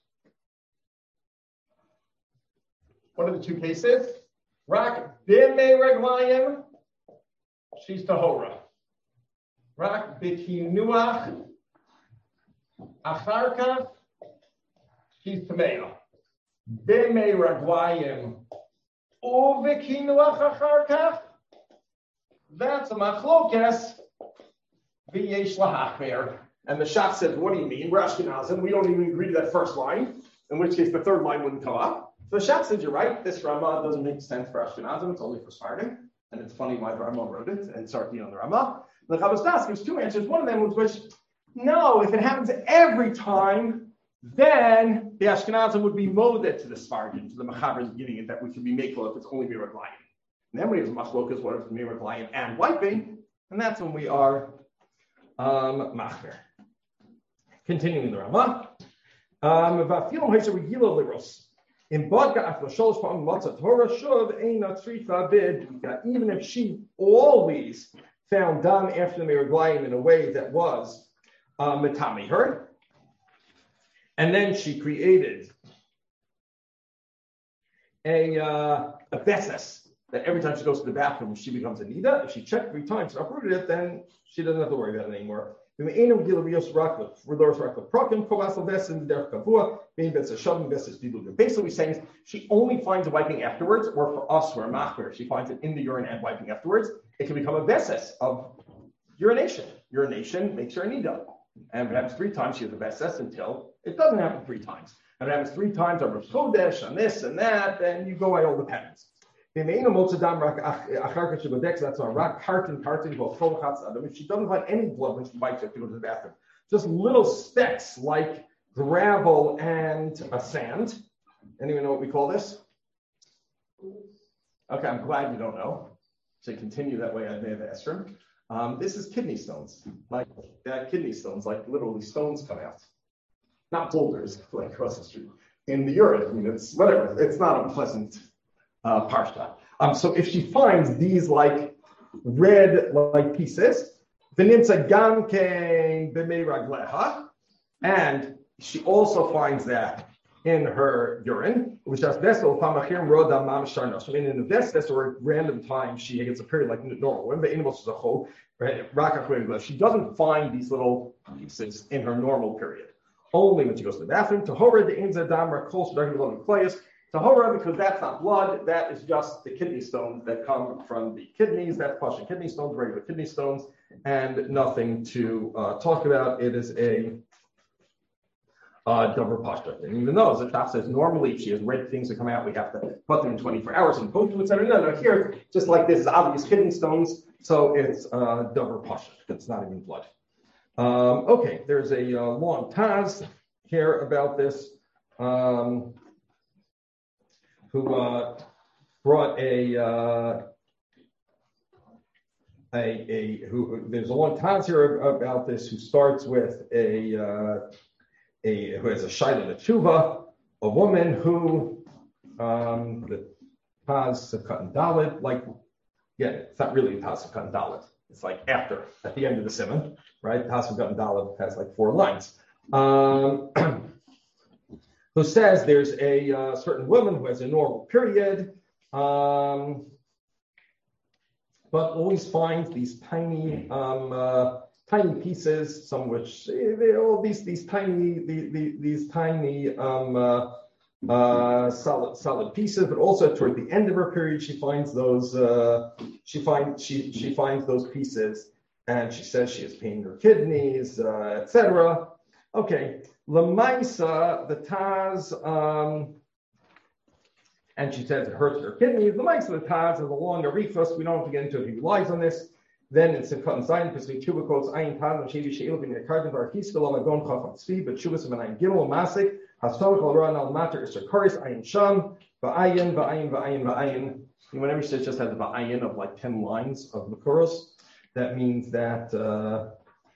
what are the two cases? Rak bimei reglayim, she's tahora. Rak b'kinuach acharka, she's tameya. B'mei raglayim u'v'kinuach acharka, that's a machlokes v'yesh lahachmer. And the Shach says, what do you mean? We're Ashkenazim. We don't even agree to that first line, in which case the third line wouldn't come up. So the Shach says, you're right. This Ramah doesn't make sense for Ashkenazim. It's only for Sfardim. And it's funny why the Ramah wrote it, and Sarti on the Ramah. The Chavos Das gives two answers. One of them was which, no, if it happens every time, then the Ashkenazim would be moded to the Sfardim, to the Machaber beginning it, that we should be makeful if it's only Miraglayim. And then we have Machlokas, what if it's Miraglayim and wiping, and that's when we are um, Machmer. Continuing the Ramah. Um, even if she always found dam after the Miraglayim in a way that was uh, Metami her, and then she created a uh, a beses that every time she goes to the bathroom she becomes a nida. If she checked three times and uprooted it, then she doesn't have to worry about it anymore. Basically, we're saying she only finds a wiping afterwards, or for us, we're a machmer, she finds it in the urine and wiping afterwards. It can become a beses of urination. Urination makes her a nida. And if it happens three times, she has a beses until it doesn't happen three times. And if it happens three times on Rosh Chodesh, on this and that, then you go by all the patterns. That's on rock carton, carton, if she doesn't find any blood when she wipes it to go to the bathroom, just little specks like gravel and a sand. Anyone know what we call this? Okay, I'm glad you don't know. So continue that way. I may have asked her. Um, this is kidney stones, like uh, kidney stones, like literally stones come out, not boulders like across the street in the urine. I mean, it's whatever. It's not a pleasant uh, parsha. Um, so if she finds these like red like pieces, v'nimtza gam kein b'mei ragleha, and she also finds that in her urine, which is vessel famachim roda mam sharnos. I mean, in the vestes or random time she gets a period like normal. When the animals is a whole, she doesn't find these little pieces in her normal period. Only when she goes to the bathroom. Tahora the inza damra kol shadagim players. Tahora, because that's not blood, that is just the kidney stones that come from the kidneys. That's Pasha kidney stones, regular kidney stones, and nothing to uh, talk about. It is a uh, double Pasha. And even though, as the Shach says, normally if she has red things that come out, we have to put them in twenty-four hours and post them, et cetera. No, no, here, just like this is obvious kidney stones, so it's uh, double Pasha. It's not even blood. Um, okay, there's a uh, long Taz here about this, um, who uh, brought a, uh, a a who there's a long Taz here about this, who starts with a uh, a who has a shaila tshuva, a woman who um, the Taz Sakat Dalit, like yeah, it's not really Taz Sakat Dalit. It's like after, at the end of the simon, right? Taz Dalit has like four lines. Um, who says there's a uh, certain woman who has a normal period, um, but always finds these tiny, um, uh, tiny pieces, some which they all these these tiny the, the, these tiny um, uh, uh, solid solid pieces, but also toward the end of her period, she finds those uh, she finds she she finds those pieces, and she says she has pain in her kidneys, uh, et cetera. Okay, Lamaisa, the Taz, um, and she says it hurts her kidneys. Lamaisa, the Taz, is a long arifus. We don't have to get into it. He relies on this. Then in Simchat and Zion, Pesach Tshuva quotes Ayin Taz and Shevi Sheil bin Yekardim Bar Hiskal Amagon Chafam Tzvi, but Shuvas and Ayin Gimel Masik Hasavik Al Ran Al Mater Isher Karis Ayin Sham Va'ayin Va'ayin Va'ayin Va'ayin. Whenever she just has a Va'ayin of like ten lines of Makuros, that means that. Uh,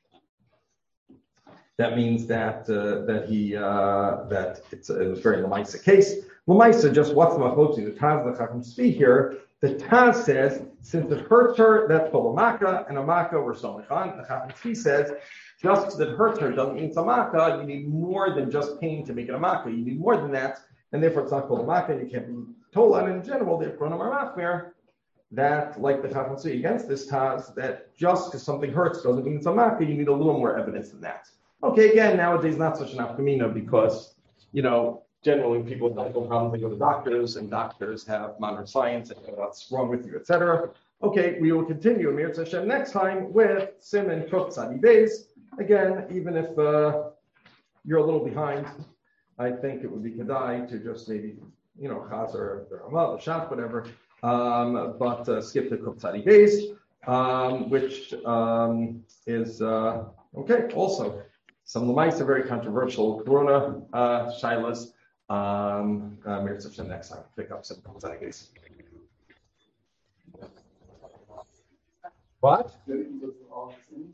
That means that uh, that he uh, that it's a, it was very Lamaisa case. Lamaisa, just what's the machloki? The Taz the Chacham Tzvi here. The Taz says since it hurts her, that's called a makkah, and a makkah or somichan. The Chacham Tzvi says just because it hurts her doesn't mean it's a makkah. You need more than just pain to make it a makkah. You need more than that, and therefore it's not called a makkah. You can't be told. And in general, the Achronim are machmir that, like the Chacham Tzvi against this Taz, that just because something hurts doesn't mean it's a makkah. You need a little more evidence than that. Okay, again, nowadays not such an afkamina because, you know, generally people with medical problems, they go to doctors, and doctors have modern science and know what's wrong with you, et cetera. Okay, we will continue Amir Hashem next time with Siman Kuf Tzadi Beis. Again, even if uh, you're a little behind, I think it would be kedai to just maybe, you know, Chazer, the Ramal, the Shach, whatever, um, but uh, skip the Kuf Tzadi Beis, um, which um, is, uh, okay, also. Some Lamais are very controversial Corona uh, shilas. Um, uh, next time, pick up some Tzadi Beis. What?